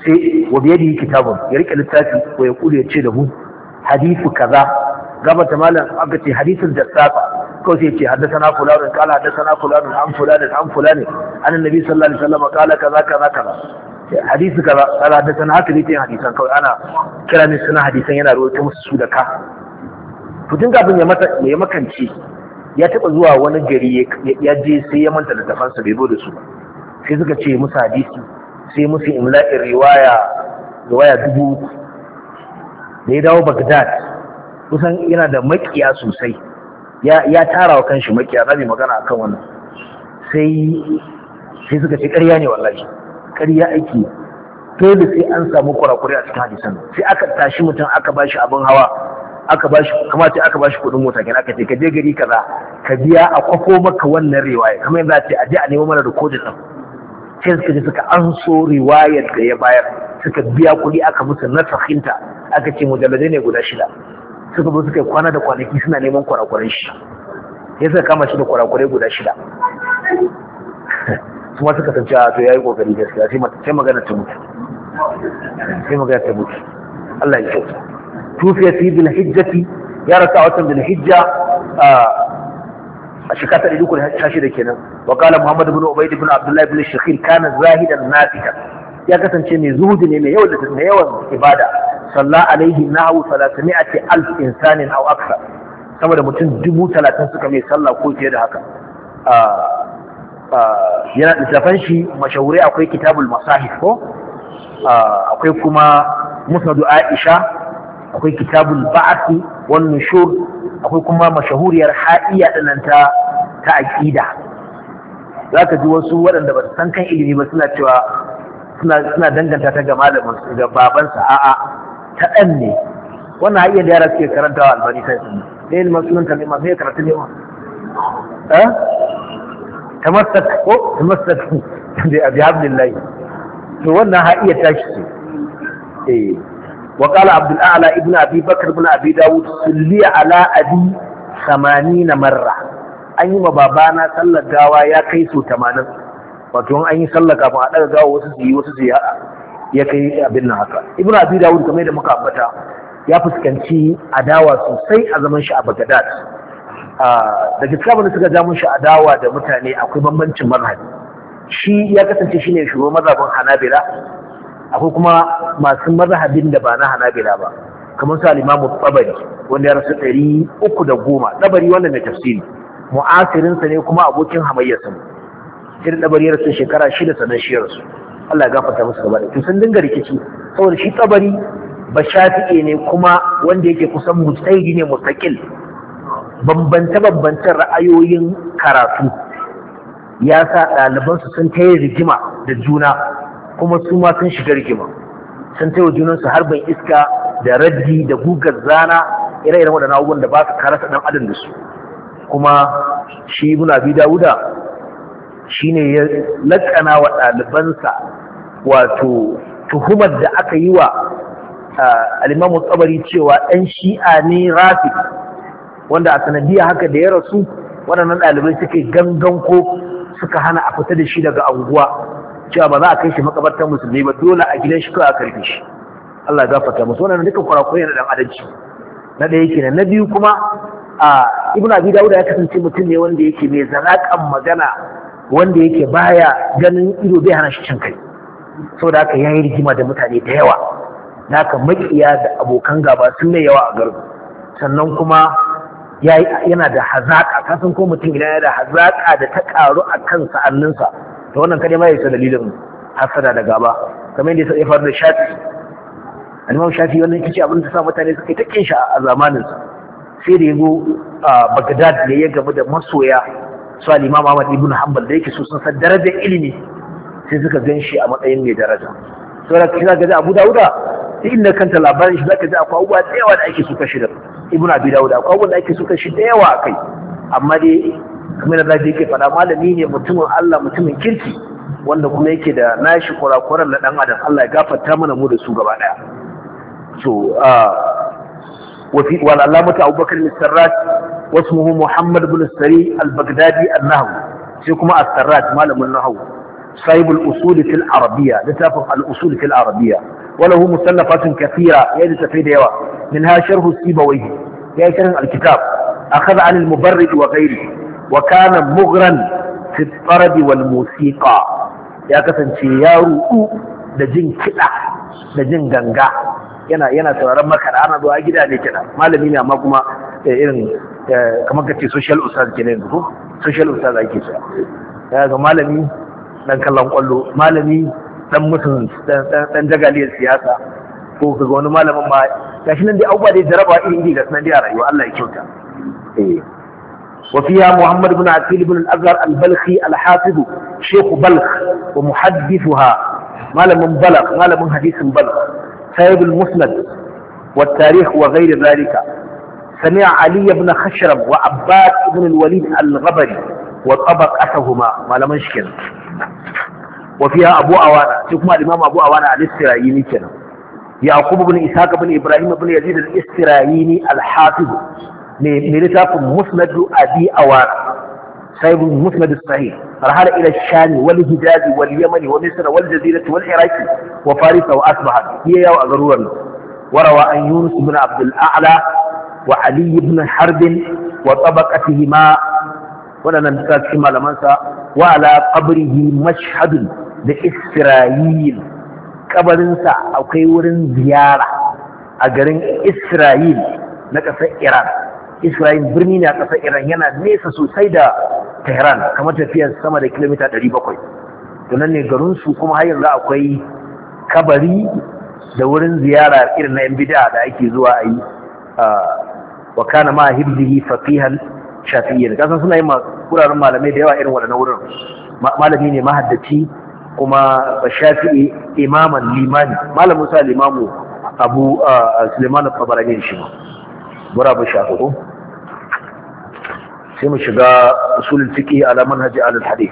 sai wa biyadihi kitabun ya rike littafi ko ya kula ya ce da mu hadithu kaza gabata malam aka ce hadithul jassafa ko sai ce haddathana fulanun qala haddathana fulanun an fulanin an fulani annabi sallallahu alaihi wasallam qala kaza kaza kaza hadisi kaza qala haddathana haka ne tin hadisan kawai ana kira ne suna hadisan yana rawaito musu su da ka to tun kafin ya mata ya makanci ya taba zuwa wani gari ya je sai ya manta littafansa bai zo da su ba sai suka ce musu hadisi sai musu imla'in riwaya riwaya dubu uku da ya dawo Baghdad kusan yana da makiya sosai ya tara wa kanshi makiya za mu magana akan wannan sai sai suka ce ƙarya ne wallahi ƙarya aiki dole sai an samu kurakure a cikin hadisan sai aka tashi mutum aka bashi abin hawa aka bashi kamar sai aka bashi kuɗin mota kenan aka ce ka je gari kaza ka biya a kwafo maka wannan riwaya kamar yadda ce a je a nemo mana rikodin din sai suka je suka an so riwayar da ya bayar suka biya kuɗi aka musu nasahinta aka ce mujalladai ne guda shida suka zo suka yi kwana da kwanaki suna neman kurakuren shi ya suka kama shi da kurakurai guda shida kuma suka san cewa to yayi kokari gaskiya sai magana ta mutu sai magana ta mutu Allah ya kyauta tufiya fi bil hijjati ya rasa watan bil hijja a shekara da dukkan tashi da kenan wa qala muhammad ibn ubayd ibn abdullah ibn shakhir kana zahidan nafika ya kasance mai zuhudi ne mai yawan da mai yawan ibada salla alaihi nahu salasami'ati alf insanin aw akthar sama da mutum dubu talatin suka mai sallah ko fiye da haka yana littafan shi mashahurai akwai kitabul masahif ko akwai kuma musnadu aisha akwai kitabul ba'athi wan nushur akwai kuma mashahuriyar ha'iya dinnan ta ta aqida zaka ji wasu waɗanda ba su san kan ilimi ba suna cewa suna suna danganta ta ga malamin su ga babansa a'a ta dan ne wannan ha'iya da yara suke karantawa albani sai sun ne ilmin sunan ta ne ma sai karatu ne ma eh tamassak ko tamassak da abi abdullahi to wannan ha'iya ta shi eh وقال عبد الأعلى ابن أبي بكر ابن أبي داود سلي على أبي ثمانين مرة أي مبابانا صلى قاوة يا كيسو تمانا وكيون أي صلى قاوة أدى قاوة وسسي وسسي يا كي أبننا هكا ابن أبي داود كما يدى مكابتا يا فسكنشي أداوة سوسي أزمان شاء بغداد da gaskiya da suka ja mun shi adawa da mutane akwai bambancin mazhabi shi ya kasance shine shugaban mazhabin Hanabila akwai kuma masu mazhabin da ba na Hanabila ba kamar su al-Imam Tabari wanda ya rasu ɗari uku da goma Tabari wanda mai tafsiri mu'asirin sa ne kuma abokin hamayyar sa irin Tabari ya rasu shekara shida sanan shi rasu Allah ya gafarta musu gaba da to sun dinga rikici saboda shi Tabari ba Shafi'i ne kuma wanda yake kusan mujtahidi ne mustaqil bambance bambancen ra'ayoyin karatu ya sa ɗalibansu sun tayi rigima da juna kuma su ma sun shiga rigima sun taiwa junansu harbin iska da raddi da gugar zana ire-iren waɗannan abubuwan da ba su karasa ɗan adam da su kuma shi ibn abi dawuda shine ya lakana wa ɗalibansa wato tuhumar da aka yi wa al-imamu Tabari cewa ɗan shi'a ne rafi wanda a sanadiyya haka da ya rasu waɗannan ɗalibai suke gangan ko suka hana a fita da shi daga anguwa cewa ba za a kai shi makabartar musulmi ba dole a gidan shi kawai a karfe shi Allah ya gafarta musu wannan dukkan kurakurai na dan adalci na ɗaya kenan na biyu kuma a Ibn Abi Dawud ya kasance mutum ne wanda yake mai zalakan magana wanda yake baya ganin ido bai hana shi cin kai saboda haka yayi rigima da mutane da yawa haka makiya da abokan gaba sun ne yawa a garin sannan kuma yana da hazaka kasan ko mutum idan yana da hazaka da ta karu a kan sa'anninsa to wannan kadai ma yasa dalilin hasada da gaba kamar yadda ya faru da Shafi al-Imam Shafi wannan kici abin da sa mutane suka yi ta kin shi a zamanin sa sai da yago a Baghdad ne ya gamu da masoya su al-Imam Ahmad ibn Hanbal da yake so sun san darajar ilimi sai suka gan shi a matsayin mai daraja saboda kina ga Abu Dawuda sai inda kanta labarin shi zaka ji akwai abubuwa da yawa da ake suka shi da Ibn Abi Dawud akwai abubuwa da ake suka shi da yawa akai amma dai kamar da zai yake fada malami ne mutumin Allah mutumin kirki wanda kuma yake da nashi kurakuran na dan adam Allah ya gafarta mana mu da su gaba daya so wa fi wal alamatu Abubakar al-Sarraj wasmuhu Muhammad ibn Sari al-Baghdadi an-Nahwi sai kuma as-Sarraj malamin nahwu صاحب الأصول في العربية لتافق الأصول في العربية وله مصنفات كثيرة يجب في ديوة منها شرح السيبويه يشرح الكتاب أخذ عن المبرد وغيره وكان مغرا في الطرب والموسيقى يا كسن يارو دجين كلا دجين غنغا yana yana sauraron maka da ana zuwa gida ne kida malami ne amma kuma irin kamar kace social ustaz kenan ko social ustaz ake cewa ya ga malami dan kallon kwallo malami dan mutum dan jagaliyar siyasa ko kaga wani malamin ma gashi nan dai abubuwa dai jaraba iri iri ga sanan dai a rayuwa Allah ya kyauta eh وفيها محمد بن عقيل بن الأزهر البلخي الحافظ شيخ بلخ ومحدثها مال من بلخ مال من حديث بلخ صاحب المسند والتاريخ وغير ذلك سمع علي بن خشرم وعباد بن الوليد الغبري وطبقتهما مال مشكل وفيها أبو أوانا شوفوا الإمام أبو أوانا الاسترائيني كنا يعقوب بن إسحاق بن إبراهيم بن يزيد الاسترائيني الحافظ من لتاف مسند أبي أوانا صاحب المسند الصحيح رحل إلى الشام والحجاز واليمن ومصر والجزيرة والعراق وفارس وأصبح هي وأغرورا وروى عن يونس بن عبد الأعلى وعلي بن حرب وطبقتهما ولنا نمسك كما لمنسى وعلى قبره مشهد لإسرائيل قبرنسا أو كيورن زيارة أقرن إسرائيل نكسر إيران Isra'il birni ne a ƙasar Iran yana nesa sosai da Tehran kamar tafiyar sama da kilomita ɗari bakwai. Tunan ne garinsu kuma har yanzu akwai kabari da wurin ziyara irin na 'yan bid'a da ake zuwa a yi wa kana ma hibdihi faqihan shafi'iyyan. Kasan suna yin wuraren malamai da yawa irin waɗannan wurin. Malami ne mahaddaci kuma ba shafi'i imaman limani. Malamin sa limamu Abu Sulaiman al-Tabarani shi ma. Murabu shafi'u sai mu shiga usulul fiqh ala manhaji al-hadith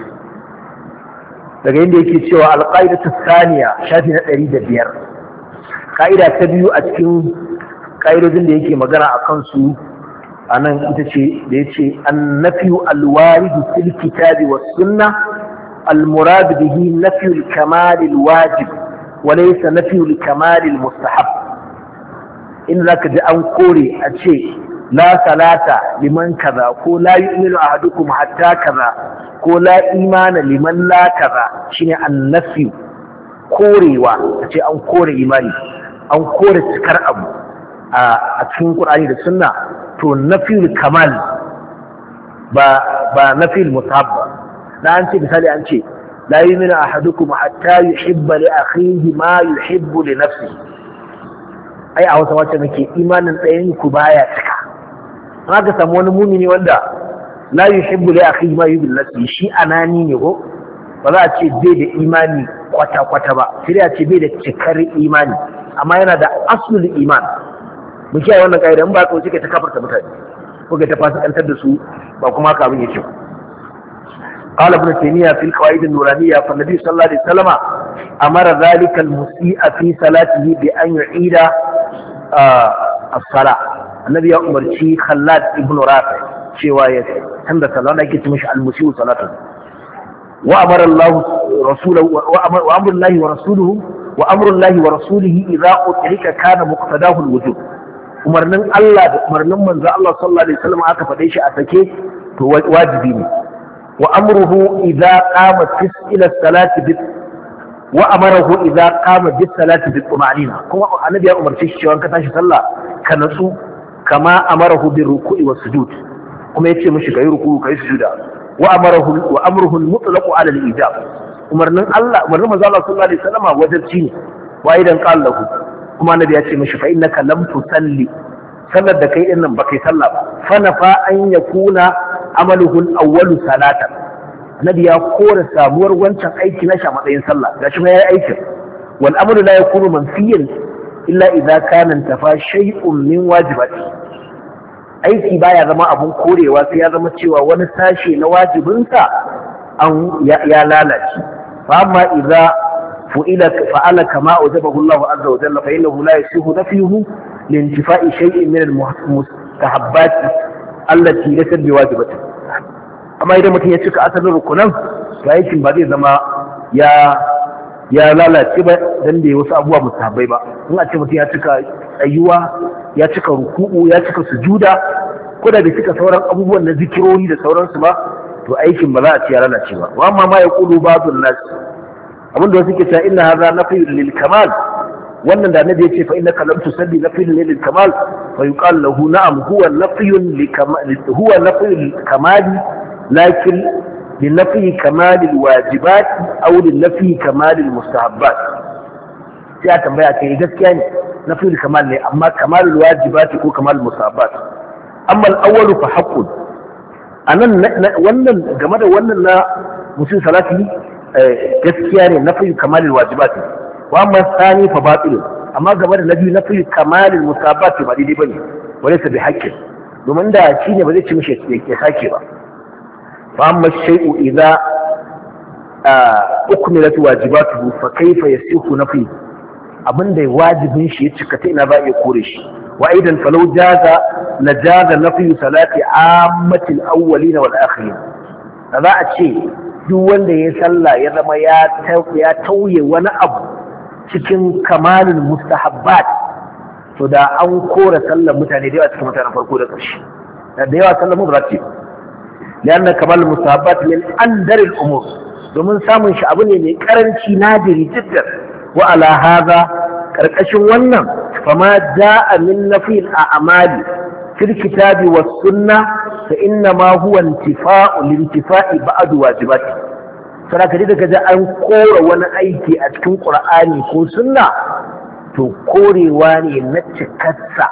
daga inda yake cewa al-qaidatu thaniya shafi na ɗari da biyar kaida ta biyu a cikin kaidojin da yake magana akan su anan ita ce da yace an-nafyu al-warid fil kitabi was sunnah al-murad bihi nafyu al-kamal al-wajib wa laysa nafyu al-kamal al-mustahab in zaka ji an kore a ce la salata liman kaza ko la yu'minu ahadukum hatta kaza ko la imana liman la kaza shine annafi korewa a ce an kore imani an kore cikar abu a cikin Qur'ani da Sunna to nafiyul kamal ba ba nafiyul mutabba da an ce misali an ce la yu'minu ahadukum hatta yuhibba li akhihi ma yuhibbu li nafsihi ai a wata wacce nake imanin ɗayan ku baya cika an aka samu wani mumini wanda la yuhibbu li akhihi ma yuhibbu li nafsihi shi anani ne ko ba za a ce bai da imani kwata kwata ba sai a ce bai da cikar imani amma yana da aslul iman mu kiyaye wannan kaida in ba ka wuce ta kafarta mutane ko ga ta fasikantar da su ba kuma haka abin yake قال ابن تيمية في القواعد النورانية فالنبي صلى الله عليه وسلم أمر ذلك المسيء في صلاته بأن يعيد آه الصلاة النبي أمر شيء خلاد ابن رافع شواية حمد صلى الله عليه وسلم المسيء صلاته وأمر الله رسوله وأمر, وأمر الله ورسوله وأمر الله ورسوله إذا أترك كان مقتداه الوجوب أمرنا الله أمرنا من ذا الله صلى الله عليه وسلم عاكف ليش أتكي واجبين وأمره إذا قام إلى الصلاة بت... وأمره إذا قام بالصلاة بالطمأنينة كما النبي أمر في الشيء وأنك تاشي صلى كنسو كما أمره بالركوع والسجود كما يتشي مشي كي ركوع كي سجود وأمره وأمره المطلق على الإيجاب أمرنا الله أمرنا من الله صلى الله عليه وسلم وجدتيني وأيضا قال له كما النبي يتشي مشي فإنك لم تصلي sallar da kai dinnan baka yi sallah ba fa nafa an yakuna amaluhu al-awwal salatan nabi ya kore samuwar wancan aiki na shi a matsayin sallah gashi ma yayi aikin wal amru la yakunu manfiyan illa idza kana tafa shay'un min wajibati aiki baya zama abun korewa sai ya zama cewa wani sashe na wajibinsa an ya lalace fa amma idza fu'ila fa'ala kama wajabahu Allah azza wa jalla fa innahu la yasihu nafyuhu لانتفاء شيء من المستحبات التي ليست بواجبة amma idan mutum ya cika asalin rukunan to aikin ba zai zama ya ya lalace ba dan da wasu abubuwa mustahabbai ba. In a ce mutum ya cika tsayuwa, ya cika ruku'u, ya cika sujuda, ko da bai cika sauran abubuwan na zikirori da sauransu ba, to aikin ba za a ce ya lalace ba. Wa amma ma ya qulu ba'dun nas, abinda wasu ke cewa inna hadha nafyun lil kamal, wannan da annabi yace fa innaka lam tusalli nafyun lil kamal fa yuqal lahu na'am huwa nafyun li kamal, huwa nafyun kamal lakin li nafyi kamal al wajibat aw li nafyi kamal al mustahabbat. sai a tambaya kai gaskiya ne nafyul kamal ne, amma kamal al wajibat ko kamal al mustahabbat. amma al awwal fa haqqun, anan wannan game da wannan na musul salati gaskiya ne nafyu kamal al wajibat, wa amma sani fa batil, amma game da nabi nafyu kamal al mustahabbat ba daidai bane, wala sa bi haqqin, domin da shine ba zai ci mishi ya sake ba. fa amma shay'u idza ukmilat wajibatuhu fa kayfa yasihu nafyu, abinda wajibin shi ya cika ta ina ba ya kore shi. wa aidan falau jaza la jaza nafyu salati ammatil awwalin wal akhirin, da za a ce duk wanda ya sallah ya zama ya tauye wani abu cikin kamalin mustahabbat, to da an kora sallar mutane da yawa cikin mutanen farko da ƙarshe, da yawa sallar mu ba za ta yi. lianna kamalin mustahabbat min andaril umur, domin samun shi abu ne mai karanci nadiri jiddan. wa ala hadha, karkashin wannan fama jaa min nafil a'mali fil kitabi was sunnah fa inna ma huwa intifa'u lintifa'i ba'd wajibati. sai ka daga ga an kora wani aiki a cikin qur'ani ko sunna, to korewa ne na cikarsa.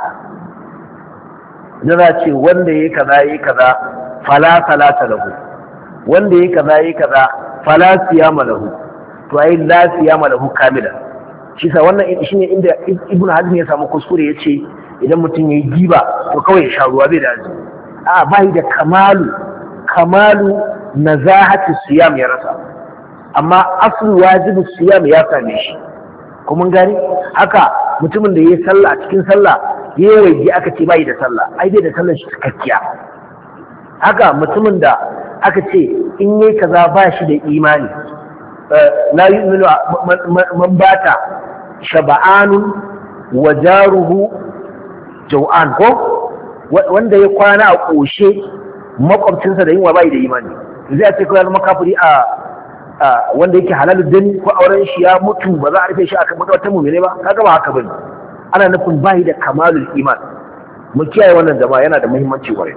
yana ce wanda yayi kaza yayi kaza fala salata lahu, wanda yayi kaza yayi kaza fala siyama lahu, to ai la siyama lahu kamila. shi sa wannan shine inda ibn hazm ya samu kuskure, yace idan mutum yayi giba to kawai ya sha ruwa bai da azumi. a bai da kamalu kamalu nazahati siyam ya rasa, amma aslu wajibu siyam ya same shi. kuma gani haka mutumin da yayi sallah a cikin sallah yayi waje aka ce bai da sallah, ai bai da sallar shi cikakkiya. haka mutumin da aka ce in yayi kaza ba shi da imani, la yu'minu man bata shaba'anun wa jaruhu jaw'an, ko wanda ya kwana a koshe makwabcinsa da yunwa bai da imani, zai ce kawai zama kafiri a wanda yake halalul dani ko auren shi ya mutu ba za a rufe shi a kan wata mu'mine ba. kaga ba haka bane, ana nufin bai da kamalul iman. mu kiyaye wannan jama'a, yana da muhimmanci kwarai.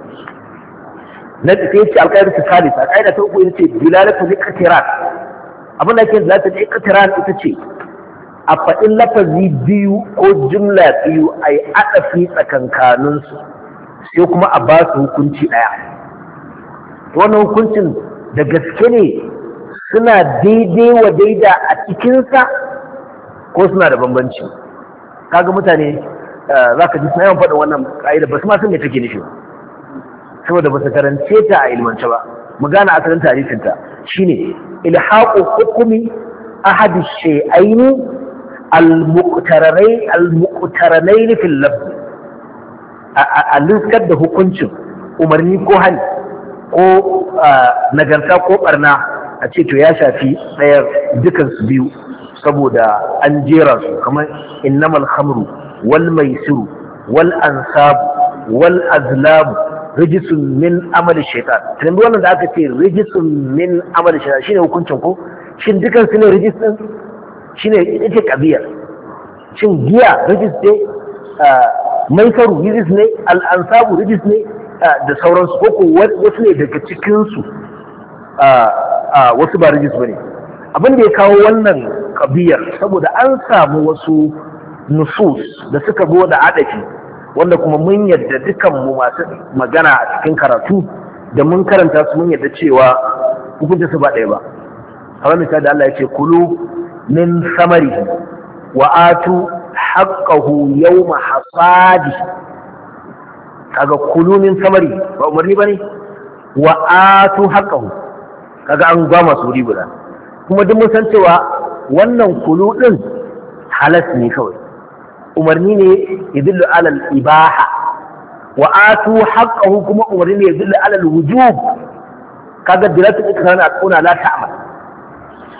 na sai ce alƙaidar ta salisa, alƙaida ta uku ita ce dilalatu liqtiran. abin da yake dilalatu liqtiran ita ce a faɗin lafazi biyu ko jumla biyu a yi adafi tsakankaninsu, sai kuma a ba su hukunci ɗaya. wannan hukuncin da gaske ne suna daidai wa daida a cikinsa ko suna da bambanci. kaga mutane za ka ji suna yawan faɗin wannan ƙa'ida ba su ma san me take nufi ba, saboda ba su karance ta a ilmance ba. mu gane asalin tarihinta shine ilhaqu hukumi ahadi shay'aini al-muqtararai al-muqtaranain fil lafz, a liskar da hukuncin umarni ko hali ko nagarta ko barna a ce to ya shafi ɗayar dukansu biyu saboda an jera su, kamar innamal khamru wal maisiru wal ansabu wal azlamu rijisun min amali shaitan. tunan wannan da aka ce rijisun min amali shaitan shine hukuncin ko shin dukansu ne rijis din, shine ita kabiyar. shin giya rijis ne, maisaru rijis ne, al ansabu rijis ne da sauransu, ko wasu ne daga cikinsu wasu ba rijis ba ne. abin da ya kawo wannan kabiyar saboda an samu wasu nusus da suka zo da adafi, wanda kuma mun yadda dukanmu masu magana a cikin karatu da mun karanta su mun yadda cewa hukunta su ba ɗaya ba. kamar misali da Allah ya ce kulu min samari wa atu haqqahu yawma hasadi, kaga kulu min samari ba umarni bane, wa atu haqqahu kaga an gama su wuri guda. kuma duk mun san cewa wannan kulu din halas ne kawai, umarni ne yadullu ala al-ibaha, wa atu haqqahu kuma umarni ne yadullu ala al-wujub. kaga dilatu ikran aquna la ta'mal.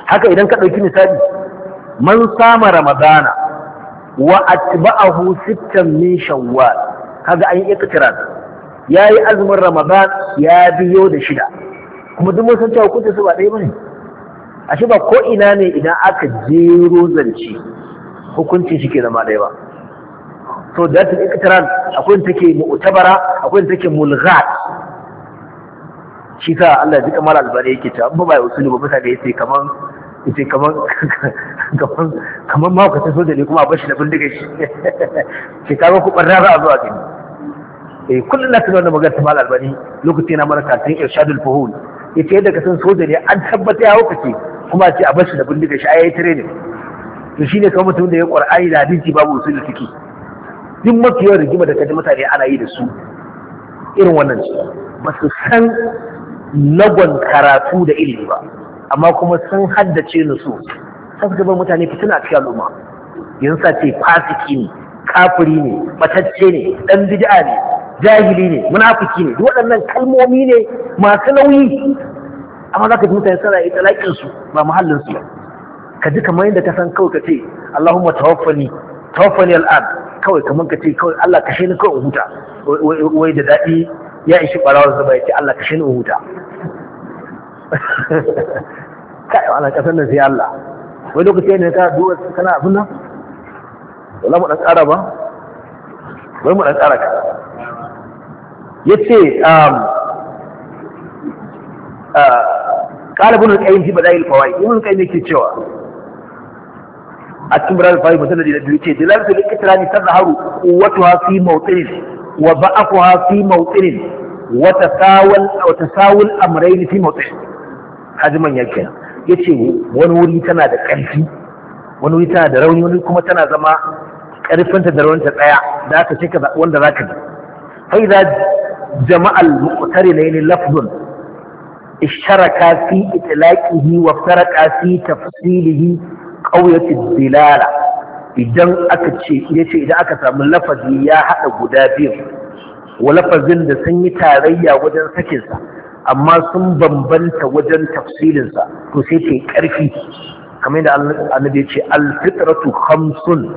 haka idan ka ɗauki misali man sama ramadana wa atba'ahu sittan min shawwal kaga an yi iktiran yayi azumin ramadan ya biyo da shida kuma duk mun san cewa hukunci su ba ɗaya bane ashe ba ko ina ne idan aka jero zance hukunci shi ke zama ɗaya ba so da ta iktiran akwai take mu'tabara akwai take mulghat shi ta Allah duka mala albani yake ta ba bai usuli ba mutane yace kaman yace kaman kaman kaman ma ka taso da ne kuma a bashi da bindiga shi ke kaga ku barra za a zo a gani eh kullun na tunawa magana ta mala albani lokaci na mara katin irshadul fuhul yace yadda ka san soja ne an tabbata ya hukace kuma ce a bashi da bindiga shi ayi training to shine kamar mutum da ya Qur'ani da hadisi babu usuli fiki duk mafiyar rigima da kaji mutane ana yi da su irin wannan ce ba su san lagon karatu da ilimi ba amma kuma sun haddace nusu sai su bar mutane fitina a cikin al'umma yanzu sa ce fasiki ne kafiri ne batacce ne dan bid'a ne jahili ne munafiki ne duk waɗannan kalmomi ne masu nauyi amma zaka ji mutane suna yi talakin su ba muhallin su ka ji kamar yadda ka san kawai ka ce Allahumma tawaffani tawaffani al'an kawai kamar ka ce kawai Allah kashe ni kawai in huta wai da daɗi ya ishi ɓarawar zuba ya ce Allah kashe ni in huta kai wannan kasar nan sai Allah wai lokaci ne ka duwa kana abin nan wala mu dan ƙara ba wai mu dan ƙara ka yace um qala ibn al-qayyim fi bada'il fawaid ibn al-qayyim yake cewa a cikin baral fawaid mutane da biyu ce dilalatul ikrami tazharu quwwatuha fi mawtin wa ba'afuha fi mawtin wa tasawul wa tasawul amrayn fi mawtin hajiman yake yace wani wuri tana da ƙarfi wani wuri tana da rauni wani kuma tana zama ƙarfinta da rauninta tsaya da aka ce ka wanda zaka ji fa idza jama'a al-muqtarinayn lafzun ishtaraka fi itlaqihi wa farqa fi tafsilihi qawiyat ad-dilala idan aka ce yace idan aka samu lafazi ya hada guda biyu wa lafazin da sun yi tarayya wajen sakinsa amma sun bambanta wajen tafsilinsa to sai ke ƙarfi kamar yadda annabi ya ce alfitratu khamsun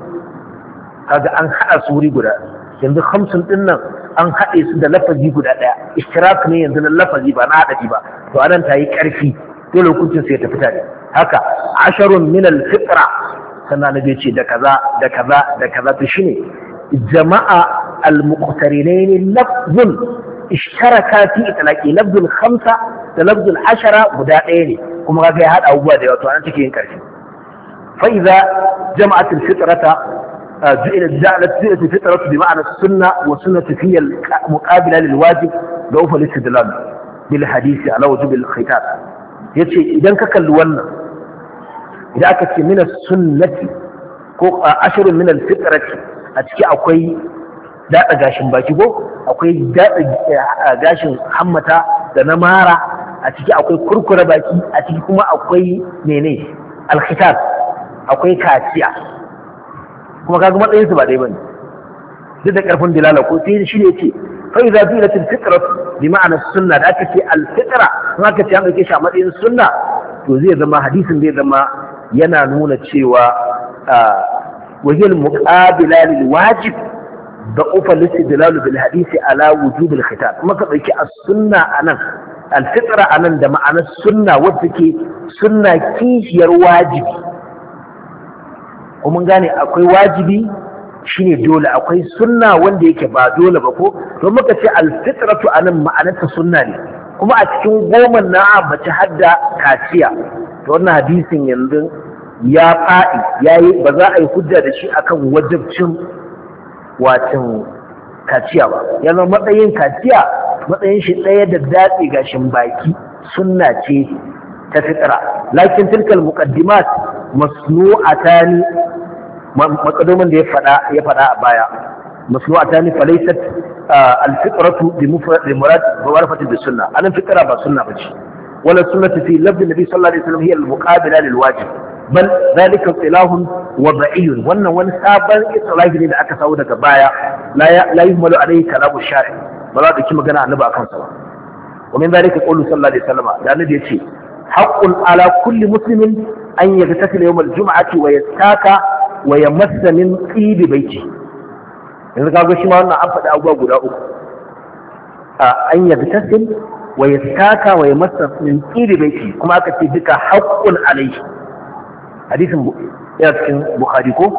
kaga an haɗa su wuri guda yanzu khamsun din nan an haɗe su da lafazi guda ɗaya ishtirak ne yanzu na lafazi ba na haɗafi ba to anan ta yi ƙarfi dole hukuncin sai ya tafi tare haka asharun min alfitra sannan annabi ya ce da kaza da kaza da kaza to shine jama'a al-muqtarinain lafzun ishtaraka fi itlaqi lafzul khamsa da lafzul ashara guda ɗaya ne kuma kaga ya hada abubuwa da yawa to anan take yin karfi fa idza jama'at al-fitrata ju'ila ja'alat ju'ila al-fitratu bi ma'na as-sunnah wa sunnatu fi al-muqabila lil wajib da ufa al-istidlal bil hadith ala wujub al-khitab yace idan ka kalli wannan idan aka ce min as-sunnati ko asharun min al-fitrati a ciki akwai daɗa gashin baki ko akwai daɗa gashin hammata da na mara a ciki akwai kurkura baki a ciki kuma akwai mene alkhitab akwai kaciya kuma kaga matsayin su ba dai bane duk da karfin dilala ko sai shi ne ce fa idza filat alfitra bi ma'ana sunna da aka ce alfitra in aka ce an dauke shi a matsayin sunna to zai zama hadisin zai zama yana nuna cewa wahiyal muqabila lil wajib ضعف الاستدلال بالحديث على وجوب الختان kuma ka dauki as-sunna anan al-fitra anan da ma'anar sunna wacce ke sunna kishiyar wajibi kuma gane akwai wajibi shine dole akwai sunna wanda yake ba dole ba ko to muka ce al-fitratu anan ma'anar ta sunna ne kuma a cikin goma na bace hadda kaciya to wannan hadisin yanzu ya fa'i yayi ba za a yi hujja da shi akan wajibcin wacin kaciya ba yana matsayin kaciya matsayin shi ɗaya da datse gashin baki sunna ce ta fitra lakin tilkal muqaddimat masnu'atani maqaduman da ya fada ya fada a baya masnu'atani falaysat al-fitratu bi mufrad bi murad bi warfati bi sunna anan fitra ba sunna bace wala sunnatu fi lafzi nabi sallallahu alaihi wasallam hiya al-muqabila lil wajib bal zalika itilahun wada'iyun wannan wani sabon istilahi ne da aka samu daga baya la yuhmalu alayhi kalamu shari ba za ta ki magana annabi akan sa ba wa min zalika qawlu sallallahu alaihi wasallam da annabi yace haqqun ala kulli muslimin an yaghtasila yawm al-jum'ati wa yastaka wa yamassa min qibi baiti. yanzu kaga shi ma wannan an faɗi abubuwa guda uku, an yaghtasil wa yastaka wa yamassa min qibi baiti, kuma aka ce duka haqqun alayhi. hadisin ya cikin bukhari ko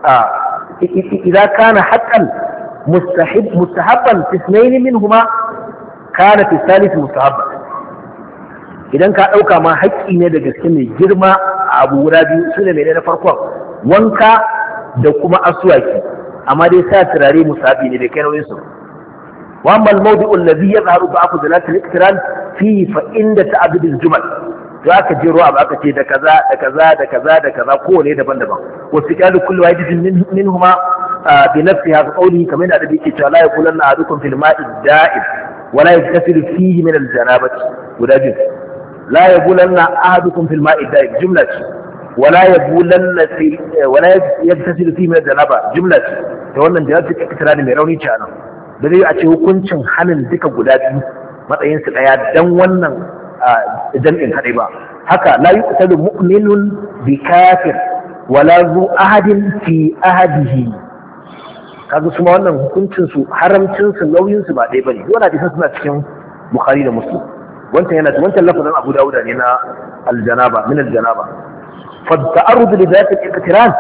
idza kana haqqan mustahib mustahabban fi ithnayn minhuma kana fi thalith mustahabban. idan ka ɗauka ma haƙƙi ne da gaske mai girma a abu guda biyu su ne mai na farkon wanka da kuma asuwaki, amma dai sa turare musabi ne da kai nauyin su. wa amma al-mawdi'u alladhi yadhharu ba'fu dalat al-iqtiran fi fa inda ta'addud al-jumal, to aka je ruwa aka ce da kaza da kaza da kaza da kaza kowane daban-daban. wasu kalu kullu wahidin minhuma bi nafsiha ka qawlihi kamar da adabi yake cewa la yaqulanna ahadukum fil ma'i da'im wa la yaghtasil fihi min al-janabati. guda biyu لا يبولن أحدكم في الماء الدائم جملة ولا يبولن في ولا يغتسل فيه من الجنابة جملة. to wannan da yake kira ne mai rauni ce anan da zai a ce hukuncin hanin duka guda biyu matsayin su daya dan wannan jami'in kadai ba. haka la yuqtalu mu'minun bi kafir wala zu ahadin fi ahadihi, kaga su ma wannan hukuncin su haramcin su nauyin su ba dai bane. wannan hadisin suna cikin Bukhari da Muslim. wancan yana wancan lafazin Abu Dawud ne na aljanaba min aljanaba. fa ta'arrud li dhati al-iqtiran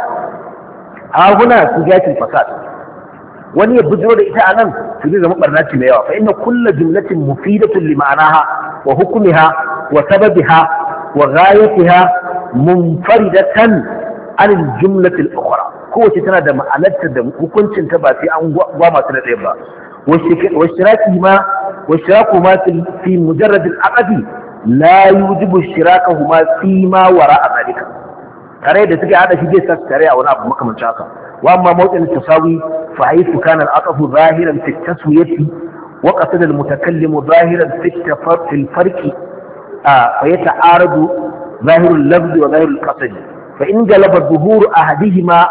ha huna sujati fasad, wani ya bujiro da ita anan su zai zama barnaci mai yawa. fa inna kullu jumlatin mufidatun li ma'anaha wa hukmiha wa sababiha wa ghayatiha munfaridatan an al-jumlati al-ukhra, kowace tana da ma'anarta da hukuncin ta ba sai an gwama su da ɗaya ba. واشتراكهما واشتراكهما في مجرد العقد لا يوجب اشتراكهما فيما وراء ذلك. tare da suke hada shi zai sa tare a wani abu makamancin haka. wa amma mawqin tasawi fa haythu kana al-aqfu zahiran fi at-taswiyati wa qasada al-mutakallimu zahiran fi al-farqi fa yata'aradu zahiru al-lafzi wa zahiru al-qasdi fa in galaba dhuhuru ahadihima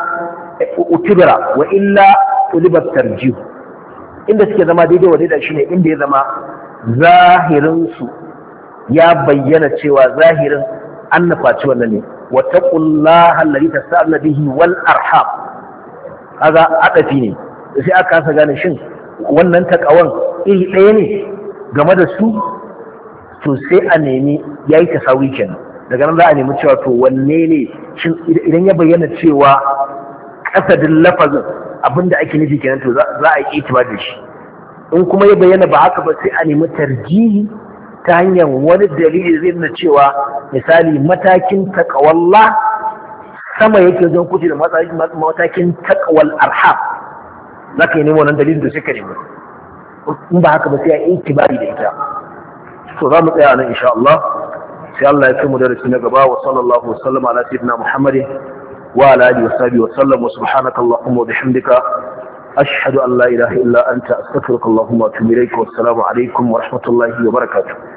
utibra wa illa tuliba at-tarjih. inda suke zama daidai wa daidai shine inda ya zama zahirinsu ya bayyana cewa zahirin an nufaci wannan ne. wa taqullaha alladhi tas'aluna bihi wal arham, kaga adafi ne sai aka kasa gane shin wannan takawan iri ɗaya ne game da su, to sai a nemi yayi tasawi kenan. daga nan za a nemi cewa to wanne ne shin idan ya bayyana cewa kasadin lafazin abinda ake nufi kenan to za a yi itibar da shi. in kuma ya bayyana ba haka ba sai a nemi tarjihi ta hanyar wani dalili zai nuna cewa misali matakin takawalla sama yake wajen kuce da matakin takawal arham, za ka yi nemi wannan dalilin da suka nemi. in ba haka ba sai a yi itibari da ita. to za mu tsaya nan insha Allah, sai Allah ya kai mu darasi na gaba. wa sallallahu wa sallama ala sayyidina Muhammadin وعلى آله وصحبه وسلم. وسبحانك اللهم وبحمدك أشهد أن لا إله إلا أنت أستغفرك اللهم وأتوب إليك. والسلام عليكم ورحمة الله وبركاته.